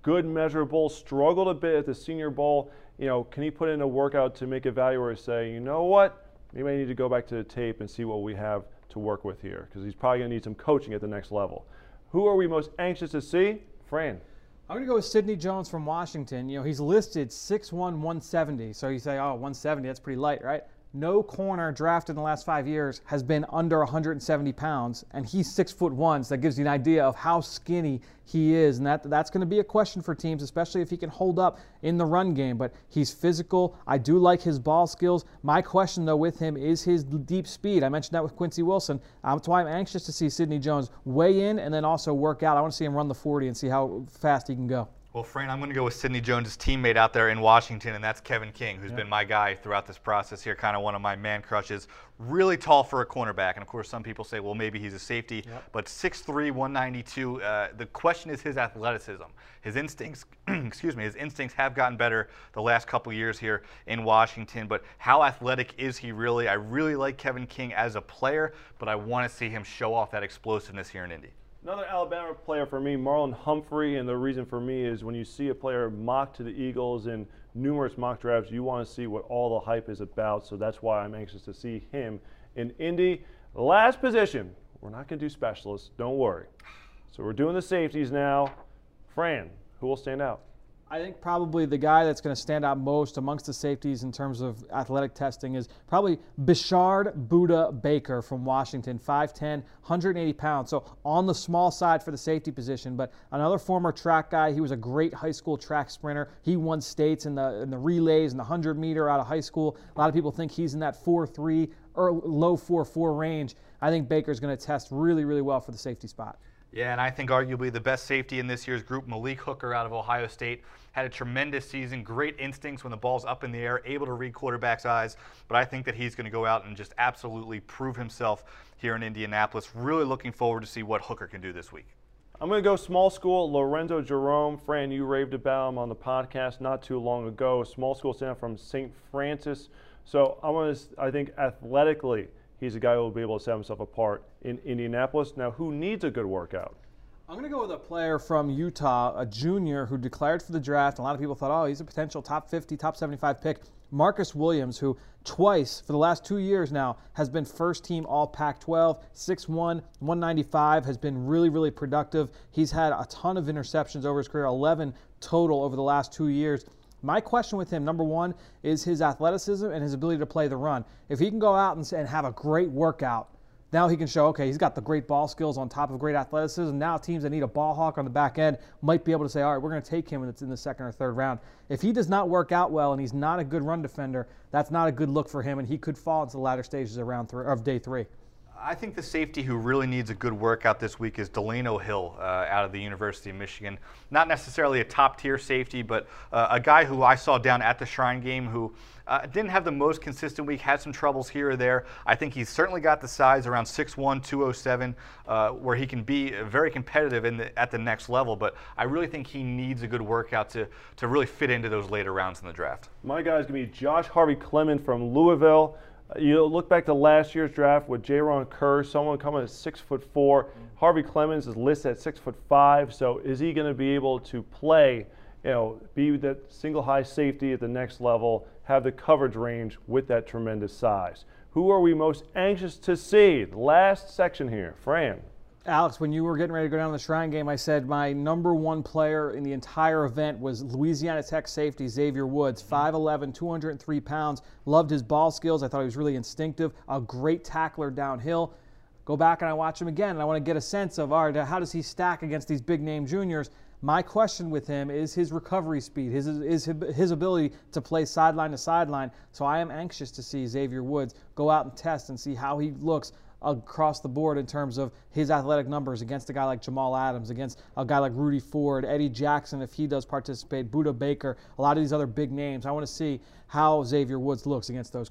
good measurables, struggled a bit at the Senior Bowl. You know, can he put in a workout to make a value where he say, you know what, maybe I need to go back to the tape and see what we have to work with here, because he's probably going to need some coaching at the next level. Who are we most anxious to see? Fran.
I'm going to go with Sidney Jones from Washington. You know, he's listed six one, one seventy. So you say, oh, one seventy, that's pretty light, right? No corner drafted in the last five years has been under one hundred seventy pounds, and he's six foot one, so that gives you an idea of how skinny he is, and that that's going to be a question for teams, especially if he can hold up in the run game. But he's physical. I do like his ball skills. My question, though, with him is his deep speed. I mentioned that with Quincy Wilson. Um, that's why I'm anxious to see Sidney Jones weigh in and then also work out. I want to see him run the forty and see how fast he can go.
Well, Fran, I'm going to go with Sidney Jones' teammate out there in Washington, and that's Kevin King, who's
yep.
been my guy throughout this process here, kind of one of my man crushes. Really tall for a cornerback, and of course some people say, well, maybe he's a safety, yep. but six three, one ninety-two. Uh, the question is his athleticism. His instincts, excuse me, his instincts have gotten better the last couple years here in Washington, but how athletic is he really? I really like Kevin King as a player, but I want to see him show off that explosiveness here in Indy.
Another Alabama player for me, Marlon Humphrey, and the reason for me is when you see a player mocked to the Eagles in numerous mock drafts, you want to see what all the hype is about, so that's why I'm anxious to see him in Indy. Last position, we're not going to do specialists, don't worry. So we're doing the safeties now. Fran, who will stand out?
I think probably the guy that's going to stand out most amongst the safeties in terms of athletic testing is probably Bishard Buda Baker from Washington, five ten, one hundred eighty pounds. So on the small side for the safety position, but another former track guy. He was a great high school track sprinter. He won states in the in the relays and the one hundred meter out of high school. A lot of people think he's in that four three or low four four range. I think Baker's going to test really, really well for the safety spot.
Yeah, and I think arguably the best safety in this year's group, Malik Hooker out of Ohio State, had a tremendous season, great instincts when the ball's up in the air, able to read quarterback's eyes, but I think that he's going to go out and just absolutely prove himself here in Indianapolis. Really looking forward to see what Hooker can do this week.
I'm going to go small school, Lorenzo Jerome. Fran, you raved about him on the podcast not too long ago. Small school stand from Saint Francis. So I want to, I think athletically, he's a guy who will be able to set himself apart in Indianapolis. Now, who needs a good workout?
I'm going to go with a player from Utah, a junior who declared for the draft. A lot of people thought, oh, he's a potential top fifty, top seventy-five pick. Marcus Williams, who twice for the last two years now has been first team all Pac twelve, six one, one ninety-five, has been really, really productive. He's had a ton of interceptions over his career, eleven total over the last two years. My question with him, number one, is his athleticism and his ability to play the run. If he can go out and, and have a great workout, now he can show, okay, he's got the great ball skills on top of great athleticism. Now teams that need a ball hawk on the back end might be able to say, all right, we're going to take him and it's in the second or third round. If he does not work out well and he's not a good run defender, that's not a good look for him, and he could fall into the latter stages of, round three, of day three.
I think the safety who really needs a good workout this week is Delano Hill uh, out of the University of Michigan. Not necessarily a top-tier safety, but uh, a guy who I saw down at the Shrine game who uh, didn't have the most consistent week, had some troubles here or there. I think he's certainly got the size around six one, two oh seven, uh, where he can be very competitive in the, at the next level, but I really think he needs a good workout to, to really fit into those later rounds in the draft.
My guy's going to be Josh Harvey Clement from Louisville. You look back to last year's draft with Jaron Kerr, someone coming at six foot four. Harvey Clemens is listed at six foot five. So is he going to be able to play, you know, be that single high safety at the next level, have the coverage range with that tremendous size? Who are we most anxious to see? The last section here, Fran.
Alex, when you were getting ready to go down to the Shrine game, I said my number one player in the entire event was Louisiana Tech safety Xavier Woods, five eleven, two hundred three pounds. Loved his ball skills. I thought he was really instinctive, a great tackler downhill. Go back and I watch him again, and I want to get a sense of, all right, how does he stack against these big-name juniors? My question with him is his recovery speed, his, his, his ability to play sideline to sideline. So I am anxious to see Xavier Woods go out and test and see how he looks across the board in terms of his athletic numbers against a guy like Jamal Adams, against a guy like Rudy Ford, Eddie Jackson if he does participate, Buda Baker, a lot of these other big names. I want to see how Xavier Woods looks against those crop.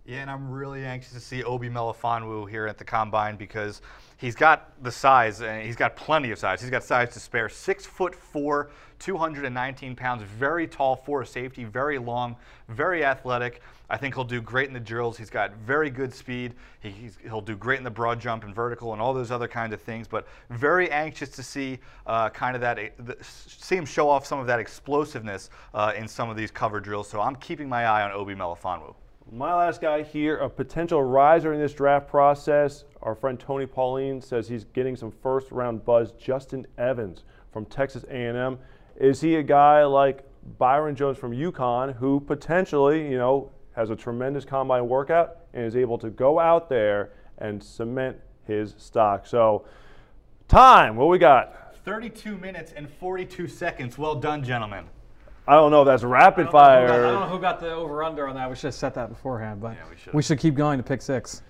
Yeah, and I'm really anxious to see Obi Melifonwu here at the Combine because he's got the size, and he's got plenty of size. He's got size to spare. Six foot four, two hundred nineteen pounds, very tall for a safety, very long, very athletic. I think he'll do great in the drills. He's got very good speed. He, he's, he'll do great in the broad jump and vertical and all those other kinds of things. But very anxious to see uh, kind of that, the, see him show off some of that explosiveness uh, in some of these cover drills. So I'm keeping my eye on Obi Melifonwu.
My last guy here, a potential riser in this draft process. Our friend Tony Pauline says he's getting some first-round buzz. Justin Evans from Texas A and M. Is he a guy like Byron Jones from UConn who potentially, you know, has a tremendous combine workout and is able to go out there and cement his stock? So, time, what we got?
thirty-two minutes and forty-two seconds. Well done, gentlemen.
I don't know if that's rapid
I
fire.
got, I don't know who got the over-under on that. We should have set that beforehand, but
Yeah, we should.
we should keep going to pick six.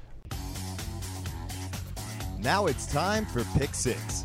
Now it's time for Pick Six.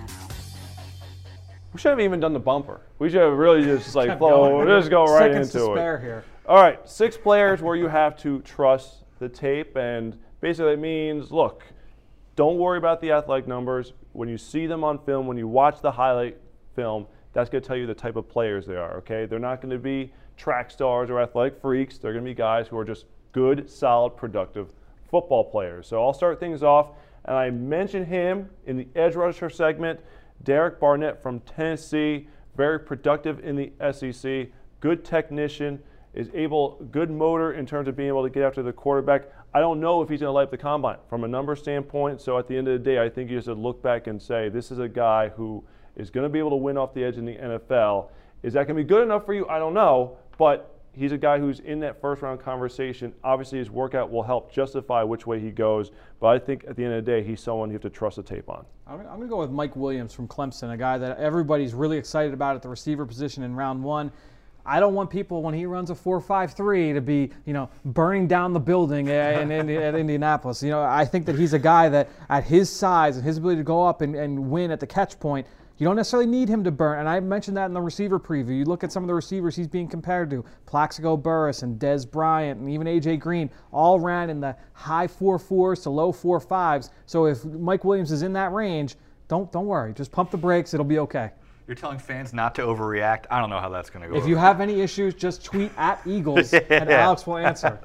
We should have even done the bumper. We should have really just like
Kept
flow.
going.
Just go right
Seconds
into
to
it.
spare here.
All right, six players where you have to trust the tape, and basically it means, look, don't worry about the athletic numbers. When you see them on film, when you watch the highlight film, that's going to tell you the type of players they are, okay? They're not going to be track stars or athletic freaks. They're going to be guys who are just good, solid, productive football players. So I'll start things off, and I mentioned him in the edge rusher segment, Derek Barnett from Tennessee, very productive in the S E C, good technician, is able, good motor in terms of being able to get after the quarterback. I don't know if he's going to light up the combine from a number standpoint, so at the end of the day, I think you just have to look back and say, this is a guy who is going to be able to win off the edge in the N F L. Is that going to be good enough for you? I don't know, but he's a guy who's in that first-round conversation. Obviously, his workout will help justify which way he goes, but I think at the end of the day, he's someone you have to trust the tape on.
I'm going to go with Mike Williams from Clemson, a guy that everybody's really excited about at the receiver position in round one. I don't want people, when he runs a four five three, to be, you know, burning down the building in, in, in, at Indianapolis. You know, I think that he's a guy that at his size and his ability to go up and, and win at the catch point, you don't necessarily need him to burn. And I mentioned that in the receiver preview. You look at some of the receivers he's being compared to, Plaxico Burress and Dez Bryant and even A J Green, all ran in the high four fours to low four fives. So if Mike Williams is in that range, don't don't worry. Just pump the brakes. It'll be okay.
You're telling fans not to overreact? I don't know how that's going to go.
If
over.
you have any issues, just tweet at Eagles
yeah.
and Alex will answer.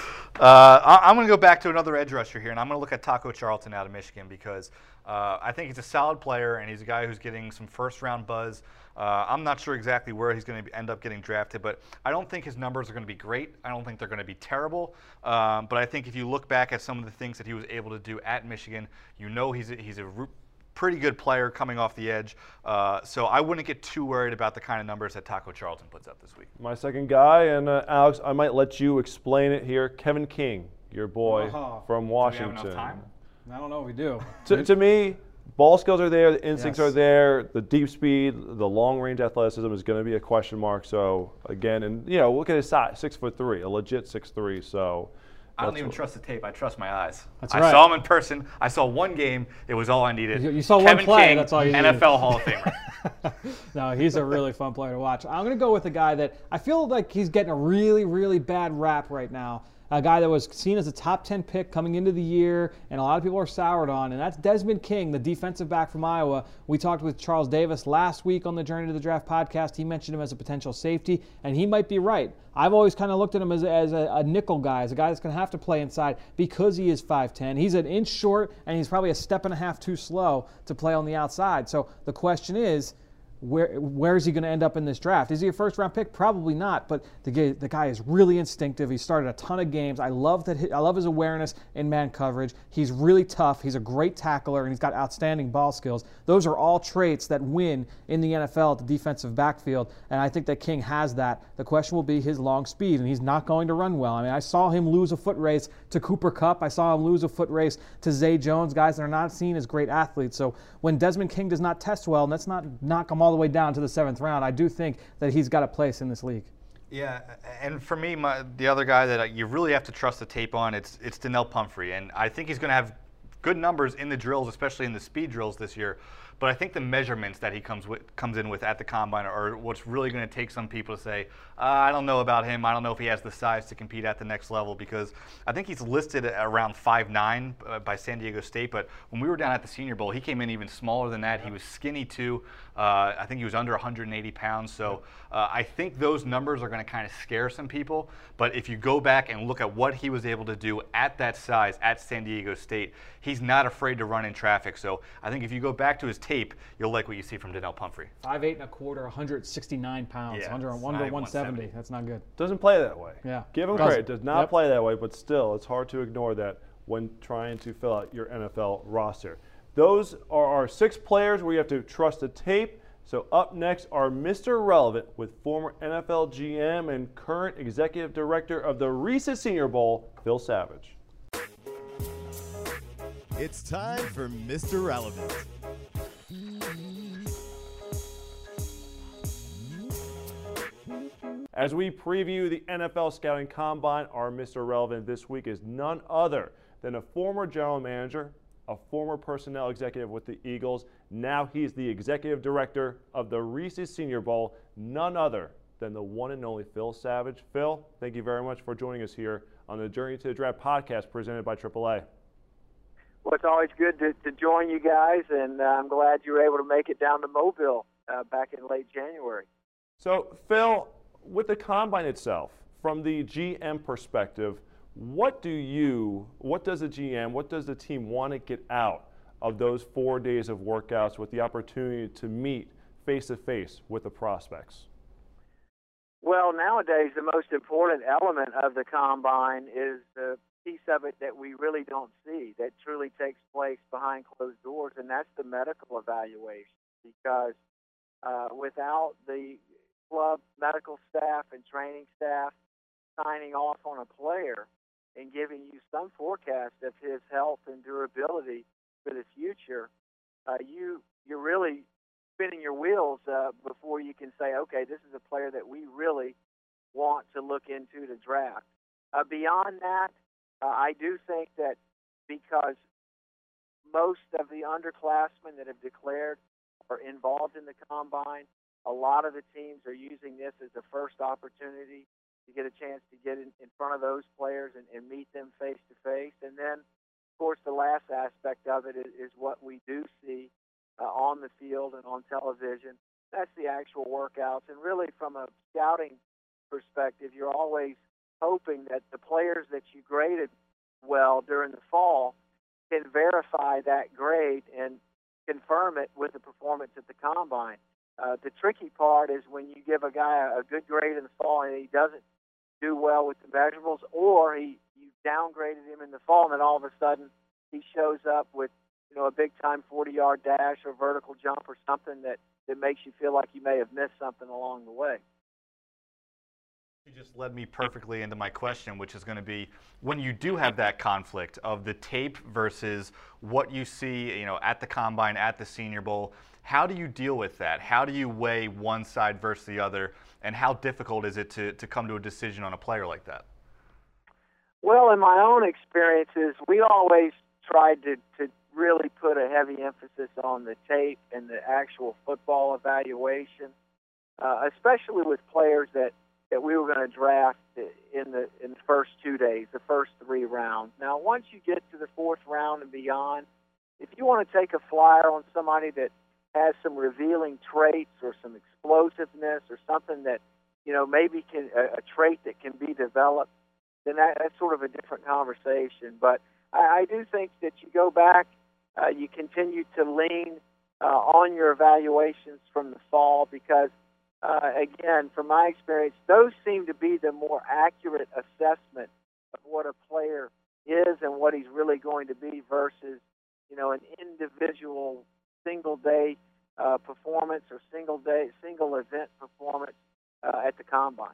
Uh, I- I'm going to go back to another edge rusher here, and I'm going to look at Taco Charlton out of Michigan because uh, I think he's a solid player, and he's a guy who's getting some first-round buzz. Uh, I'm not sure exactly where he's going to end up getting drafted, but I don't think his numbers are going to be great. I don't think they're going to be terrible. Um, but I think if you look back at some of the things that he was able to do at Michigan, you know he's a, he's a pretty good player coming off the edge. Uh, so I wouldn't get too worried about the kind of numbers that Taco Charlton puts up this week.
My second guy, and uh, Alex, I might let you explain it here. Kevin King, your boy
Uh-huh.
from
Do we
Washington.
have enough time?
I don't know if we do.
To, to me, ball skills are there, the instincts
Yes.
are there, the deep speed, the long-range athleticism is going to be a question mark. So again, and you know, look at his size, six foot three, a legit six three. So
I don't
that's
even
what-
trust the tape. I trust my eyes.
That's
I
right.
saw him in person. I saw one game. It was all I needed.
You- you saw one
Kevin
play,
King,
that's all you
N
needed.
F L Hall of Famer.
No, he's a really fun player to watch. I'm going to go with a guy that I feel like he's getting a really, really bad rap right now. A guy that was seen as a top ten pick coming into the year, and a lot of people are soured on, and that's Desmond King, the defensive back from Iowa. We talked with Charles Davis last week on the Journey to the Draft podcast. He mentioned him as a potential safety, and he might be right. I've always kind of looked at him as, as a, a nickel guy, as a guy that's going to have to play inside because he is five ten. He's an inch short, and he's probably a step and a half too slow to play on the outside. So the question is, Where where is he going to end up in this draft? Is he a first-round pick? Probably not. But the guy, the guy is really instinctive. He started a ton of games. I love that. He, I love his awareness in man coverage. He's really tough. He's a great tackler, and he's got outstanding ball skills. Those are all traits that win in the N F L at the defensive backfield, and I think that King has that. The question will be his long speed, and he's not going to run well. I mean, I saw him lose a foot race to Cooper Kupp. I saw him lose a foot race to Zay Jones, guys that are not seen as great athletes. So when Desmond King does not test well, and let's not knock him all the way down to the seventh round, I do think that he's got a place in this league.
Yeah, and for me, my, the other guy that you really have to trust the tape on, it's it's Donnell Pumphrey, and I think he's going to have good numbers in the drills, especially in the speed drills this year. But I think the measurements that he comes with, comes in with at the combine are what's really going to take some people to say, uh, I don't know about him. I don't know if he has the size to compete at the next level, because I think he's listed at around five nine uh, by San Diego State. But when we were down at the Senior Bowl, he came in even smaller than that. He was skinny too. Uh, I think he was under one hundred eighty pounds. So uh, I think those numbers are going to kind of scare some people. But if you go back and look at what he was able to do at that size at San Diego State, he's not afraid to run in traffic. So I think if you go back to his tape, you'll like what you see from Donnell Pumphrey.
five eight and a quarter, one hundred sixty-nine pounds,
Yeah,
under, under one seventy. That's not good.
Doesn't play that way.
Yeah.
Give him
Doesn't.
credit. Does not
Yep.
play that way, but still, it's hard to ignore that when trying to fill out your N F L roster. Those are our six players where you have to trust the tape. So up next are Mister Relevant with former N F L G M and current executive director of the Reese's Senior Bowl, Phil Savage.
It's time for Mister Relevant.
As we preview the N F L Scouting Combine, our Mister Relevant this week is none other than a former general manager, a former personnel executive with the Eagles. Now he's the executive director of the Reese's Senior Bowl, none other than the one and only Phil Savage. Phil, thank you very much for joining us here on the Journey to the Draft podcast presented by triple A.
Well, it's always good to, to join you guys, and uh, I'm glad you were able to make it down to Mobile uh, back in late January.
So, Phil, with the Combine itself, from the G M perspective, what do you, what does the G M, what does the team want to get out of those four days of workouts with the opportunity to meet face-to-face with the prospects?
Well, nowadays, the most important element of the Combine is the piece of it that we really don't see, that truly takes place behind closed doors, and that's the medical evaluation. Because uh, without the club medical staff and training staff signing off on a player and giving you some forecast of his health and durability for the future, uh, you, you're really spinning your wheels uh, before you can say, okay, this is a player that we really want to look into to draft. Uh, beyond that, uh, I do think that because most of the underclassmen that have declared are involved in the Combine, a lot of the teams are using this as the first opportunity to get a chance to get in, in front of those players and, and meet them face to face. And then, of course, the last aspect of it is, is what we do see uh, on the field and on television. That's the actual workouts. And really, from a scouting perspective, you're always hoping that the players that you graded well during the fall can verify that grade and confirm it with the performance at the Combine. Uh, the tricky part is when you give a guy a good grade in the fall and he doesn't do well with the measurables, or he you downgraded him in the fall and then all of a sudden he shows up with, you know, a big-time forty-yard dash or vertical jump or something that, that makes you feel like you may have missed something along the way.
You just led me perfectly into my question, which is going to be, when you do have that conflict of the tape versus what you see, you know, at the Combine, at the Senior Bowl, how do you deal with that? How do you weigh one side versus the other, and how difficult is it to, to come to a decision on a player like that?
Well, in my own experiences, we always tried to, to really put a heavy emphasis on the tape and the actual football evaluation, uh, especially with players that that we were going to draft in the in the first two days, the first three rounds. Now, once you get to the fourth round and beyond, if you want to take a flyer on somebody that has some revealing traits or some explosiveness or something that, you know, maybe can a, a trait that can be developed, then that, that's sort of a different conversation. But I, I do think that you go back, uh, you continue to lean uh, on your evaluations from the fall because, Uh, again, from my experience, those seem to be the more accurate assessment of what a player is and what he's really going to be versus, you know, an individual single-day uh, performance or single-day, single-event performance uh, at the Combine.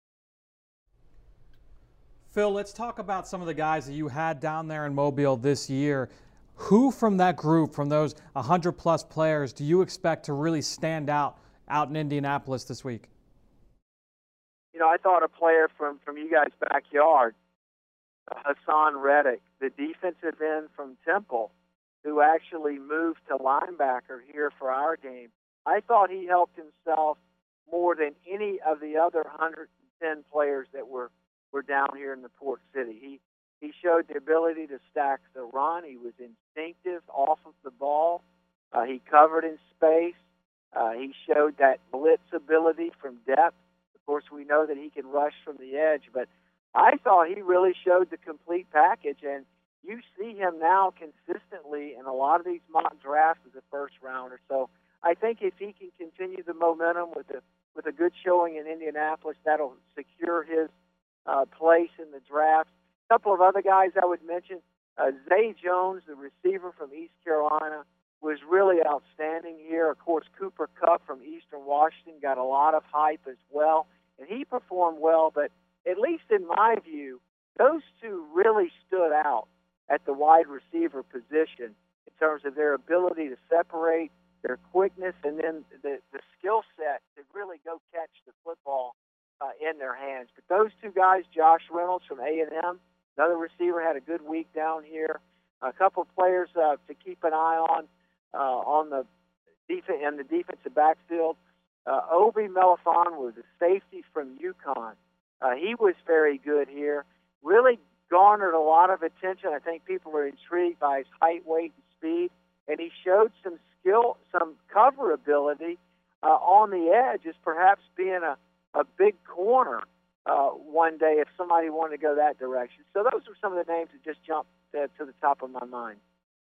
Phil, let's talk about some of the guys that you had down there in Mobile this year. Who from that group, from those one hundred plus players, do you expect to really stand out out in Indianapolis this week?
You know, I thought a player from, from you guys' backyard, uh, Hassan Reddick, the defensive end from Temple, who actually moved to linebacker here for our game. I thought he helped himself more than any of the other one hundred ten players that were, were down here in the Port City. He he showed the ability to stack the run. He was instinctive off of the ball. Uh, he covered in space. Uh, he showed that blitz ability from depth. Of course, we know that he can rush from the edge, but I thought he really showed the complete package, and you see him now consistently in a lot of these mock drafts as a first rounder. So I think if he can continue the momentum with a with a good showing in Indianapolis, that'll secure his uh, place in the draft. A couple of other guys I would mention, uh, Zay Jones, the receiver from East Carolina, was really outstanding here. Of course, Cooper Kupp from Eastern Washington got a lot of hype as well, and he performed well, but at least in my view, those two really stood out at the wide receiver position in terms of their ability to separate, their quickness, and then the, the skill set to really go catch the football uh, in their hands. But those two guys, Josh Reynolds from A and M, another receiver, had a good week down here. A couple of players uh, to keep an eye on uh, on the defense in the defensive backfield. Uh, Obi Melifon was a safety from UConn. Uh, he was very good here. Really garnered a lot of attention. I think people were intrigued by his height, weight, and speed, and he showed some skill, some cover ability uh, on the edge as perhaps being a, a big corner uh, one day if somebody wanted to go that direction. So those are some of the names that just jumped uh, to the top of my mind.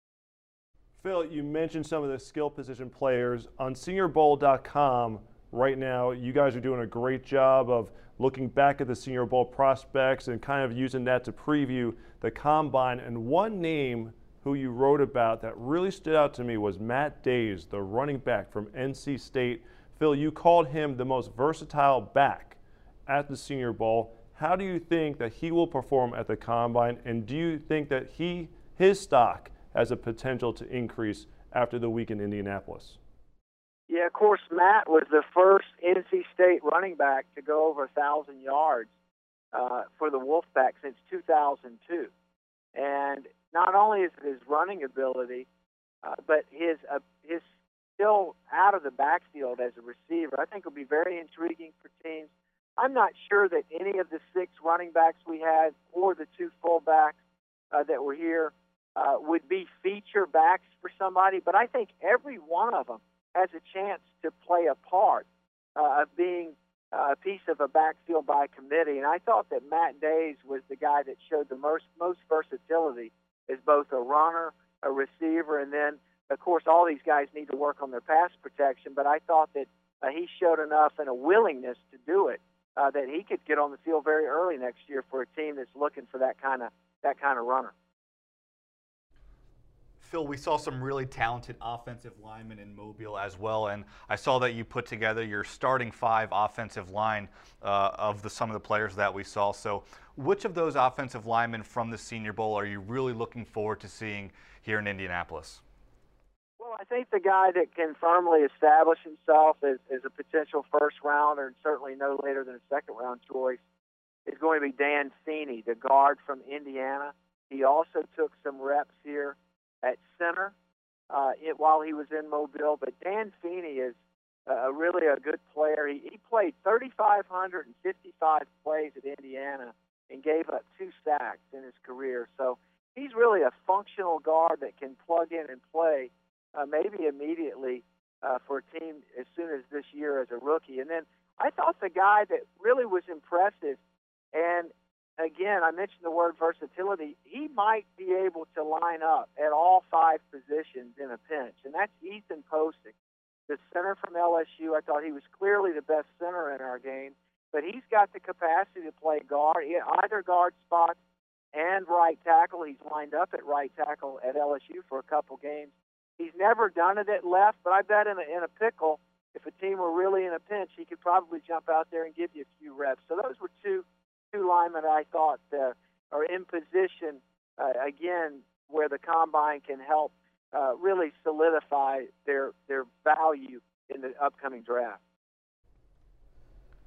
Phil, you mentioned some of the skill position players. On Senior Bowl dot com right now, you guys are doing a great job of looking back at the Senior Bowl prospects and kind of using that to preview the Combine. And one name who you wrote about that really stood out to me was Matt Days, the running back from N C State. Phil, you called him the most versatile back at the Senior Bowl. How do you think that he will perform at the Combine, and do you think that he, his stock has a potential to increase after the week in Indianapolis?
Yeah, of course, Matt was the first N C State running back to go over one thousand yards uh, for the Wolfpack since two thousand two. And not only is it his running ability, uh, but his uh, his skill out of the backfield as a receiver, I think will be very intriguing for teams. I'm not sure that any of the six running backs we had or the two fullbacks uh, that were here uh, would be feature backs for somebody, but I think every one of them has a chance to play a part uh, of being uh, a piece of a backfield by committee. And I thought that Matt Days was the guy that showed the most, most versatility as both a runner, a receiver, and then, of course, all these guys need to work on their pass protection. But I thought that uh, he showed enough and a willingness to do it uh, that he could get on the field very early next year for a team that's looking for that kind of that kind of runner.
Phil, we saw some really talented offensive linemen in Mobile as well, and I saw that you put together your starting five offensive line uh, of the, some of the players that we saw. So which of those offensive linemen from the Senior Bowl are you really looking forward to seeing here in Indianapolis?
Well, I think the guy that can firmly establish himself as, as a potential first rounder and certainly no later than a second round choice is going to be Dan Feeney, the guard from Indiana. He also took some reps here at center uh, it, while he was in Mobile. But Dan Feeney is uh, really a good player. He, he played three thousand five hundred fifty-five plays at Indiana and gave up two sacks in his career. So he's really a functional guard that can plug in and play uh, maybe immediately uh, for a team as soon as this year as a rookie. And then I thought the guy that really was impressive, and again, I mentioned the word versatility. He might be able to line up at all five positions in a pinch, and that's Ethan Posick, the center from L S U. I thought he was clearly the best center in our game, but he's got the capacity to play guard, either guard spot and right tackle. He's lined up at right tackle at L S U for a couple games. He's never done it at left, but I bet in a, in a pickle, if a team were really in a pinch, he could probably jump out there and give you a few reps. So those were two two linemen I thought uh, are in position, uh, again, where the Combine can help uh, really solidify their their value in the upcoming draft.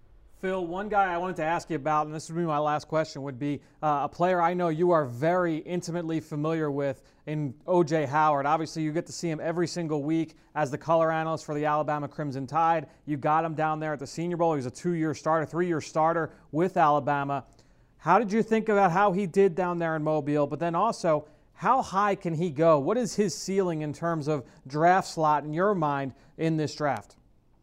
Phil, one guy I wanted to ask you about, and this would be my last question, would be uh, a player I know you are very intimately familiar with in O J Howard. Obviously, you get to see him every single week as the color analyst for the Alabama Crimson Tide. You got him down there at the Senior Bowl. He was a two-year starter, three-year starter with Alabama. How did you think about how he did down there in Mobile? But then also, how high can he go? What is his ceiling in terms of draft slot in your mind in this draft?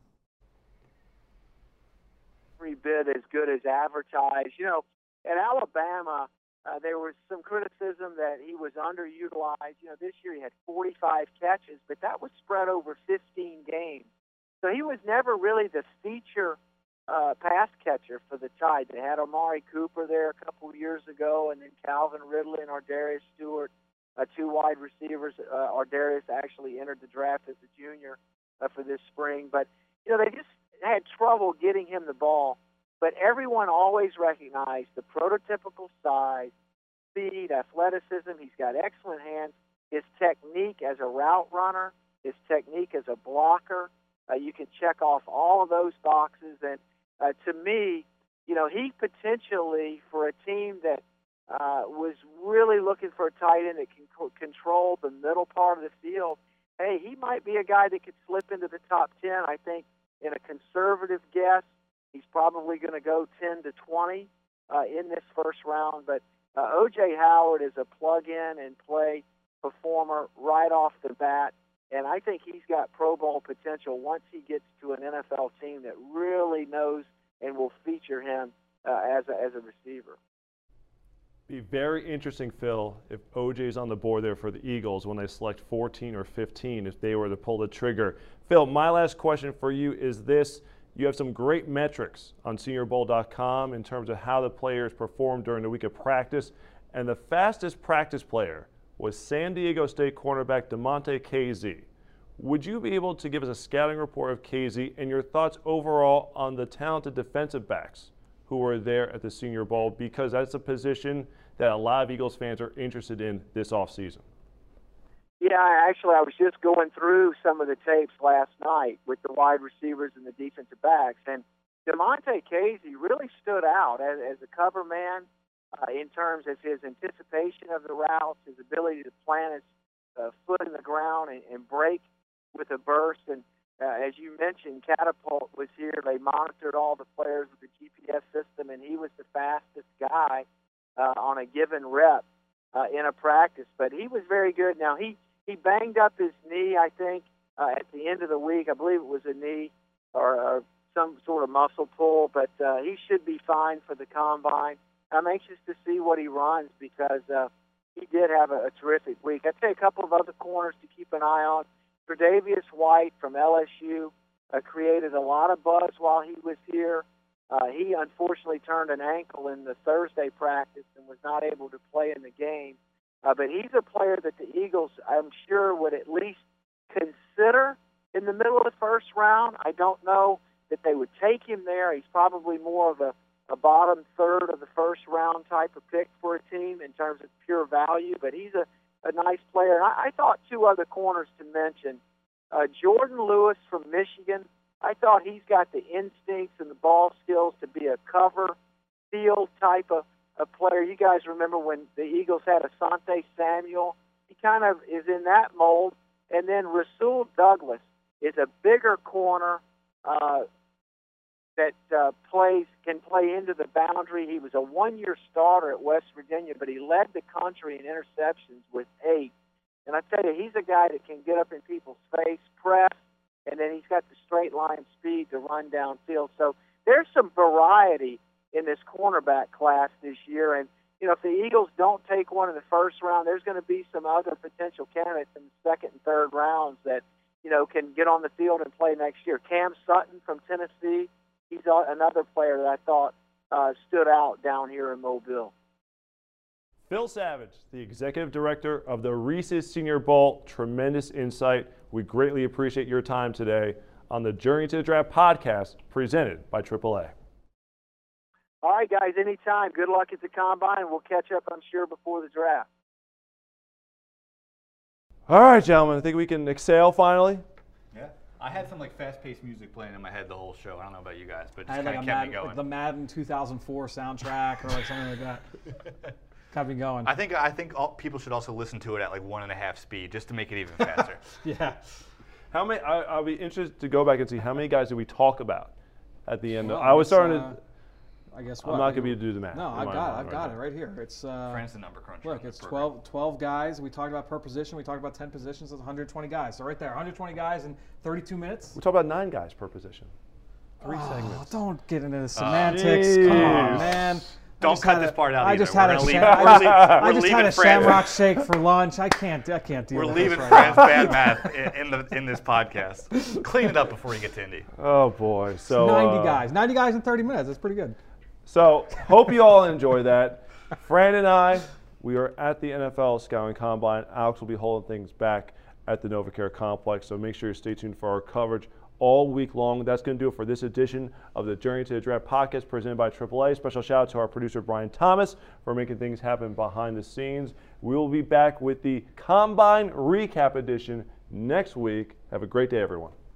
Every bit as good as advertised. You know, at Alabama, uh, there was some criticism that he was underutilized. You know, this year he had forty-five catches, but that was spread over fifteen games. So he was never really the feature uh, pass catcher for the Tide. They had Amari Cooper there a couple of years ago, and then Calvin Ridley and Ardarius Stewart, uh, two wide receivers. Uh, Ardarius actually entered the draft as a junior uh, for this spring. But, you know, they just had trouble getting him the ball, but everyone always recognized the prototypical size, speed, athleticism. He's got excellent hands. His technique as a route runner, his technique as a blocker, uh, you can check off all of those boxes. And uh, to me, you know, he potentially, for a team that uh, was really looking for a tight end that can co- control the middle part of the field, hey, he might be a guy that could slip into the top ten. I think in a conservative guess, he's probably going to go ten to twenty uh, in this first round. But uh, O J Howard is a plug-in and play performer right off the bat, and I think he's got Pro Bowl potential once he gets to an N F L team that really knows and will feature him uh, as a, as a receiver.
Be very interesting, Phil, if O J's on the board there for the Eagles when they select fourteen or fifteen, if they were to pull the trigger. Phil, my last question for you is this. You have some great metrics on Senior Bowl dot com in terms of how the players performed during the week of practice, and the fastest practice player was San Diego State cornerback Damontae Kazee. Would you be able to give us a scouting report of Kazee and your thoughts overall on the talented defensive backs who were there at the Senior Bowl, because that's a position that a lot of Eagles fans are interested in this offseason?
Yeah, actually, I was just going through some of the tapes last night with the wide receivers and the defensive backs, and Damontae Kazee really stood out as, as a cover man uh, in terms of his anticipation of the routes, his ability to plant his uh, foot in the ground and, and break with a burst. And uh, as you mentioned, Catapult was here. They monitored all the players with the G P S system, and he was the fastest guy uh, on a given rep uh, in a practice. But he was very good. Now, he He banged up his knee, I think, uh, at the end of the week. I believe it was a knee or, or some sort of muscle pull, but uh, he should be fine for the combine. I'm anxious to see what he runs because uh, he did have a, a terrific week. I'd say a couple of other corners to keep an eye on. Tre'Davious White from L S U uh, created a lot of buzz while he was here. Uh, he unfortunately turned an ankle in the Thursday practice and was not able to play in the game. Uh, but he's a player that the Eagles, I'm sure, would at least consider in the middle of the first round. I don't know that they would take him there. He's probably more of a, a bottom third of the first round type of pick for a team in terms of pure value. But he's a, a nice player. And I, I thought two other corners to mention. Uh, Jordan Lewis from Michigan, I thought he's got the instincts and the ball skills to be a cover field type of a player. You guys remember when the Eagles had Asante Samuel? He kind of is in that mold. And then Rasul Douglas is a bigger corner uh, that uh, plays can play into the boundary. He was a one-year starter at West Virginia, but he led the country in interceptions with eight. And I tell you, he's a guy that can get up in people's face, press, and then he's got the straight line speed to run downfield. So there's some variety in this cornerback class this year. And, you know, if the Eagles don't take one in the first round, there's going to be some other potential candidates in the second and third rounds that, you know, can get on the field and play next year. Cam Sutton from Tennessee, he's another player that I thought uh, stood out down here in Mobile.
Phil Savage, the executive director of the Reese's Senior Bowl. Tremendous insight. We greatly appreciate your time today on the Journey to the Draft podcast presented by triple A.
All right, guys, anytime. Good luck at the Combine. We'll catch up, I'm sure, before the draft.
All right, gentlemen, I think we can exhale finally.
Yeah. I had some like fast-paced music playing in my head the whole show. I don't know about you guys, but it
I
just
had
kind
like,
of
a
kept me
Madden,
going.
like the Madden two thousand four soundtrack or like something like that. Kept me going.
I think I think all, people should also listen to it at like one and a half speed just to make it even faster.
Yeah.
How many? I, I'll be interested to go back and see how many guys did we talk about at the end.
Well,
of, I was
it's,
starting
uh,
to.
I guess what?
I'm not going to be able to do the math.
No,
in
I
my
got it.
mind
I've
right
got
now.
it right here. It's uh,
Fran's the number cruncher.
look,
on this
it's
program.
twelve, twelve guys. We talked about per position. We talked about ten positions. It's one hundred twenty guys. So right there, one hundred twenty guys in thirty-two minutes.
We talk about nine guys per position. Three
Oh,
segments.
don't get into the semantics. Come on,
Jeez.
man. I
Don't
just
cut
had
this
a-
part out
I
either.
just
We're
had a
gonna leave-
sham-
we're
I
leaving-
just, I
we're
just had
leaving
a
Fran.
shamrock shake for lunch. I can't. I can't deal
We're
with
leaving
this
Fran's
right now.
bad math in, in the in this podcast. Clean it up before you get to Indy.
Oh boy. So
ninety
uh,
guys. ninety guys in thirty minutes. That's pretty good.
So hope you all enjoy that. Fran and I, we are at the N F L Scouting Combine. Alex will be holding things back at the NovaCare Complex. So make sure you stay tuned for our coverage all week long. That's going to do it for this edition of the Journey to the Draft podcast presented by triple A. Special shout out to our producer Brian Thomas for making things happen behind the scenes. We will be back with the Combine Recap edition next week. Have a great day, everyone.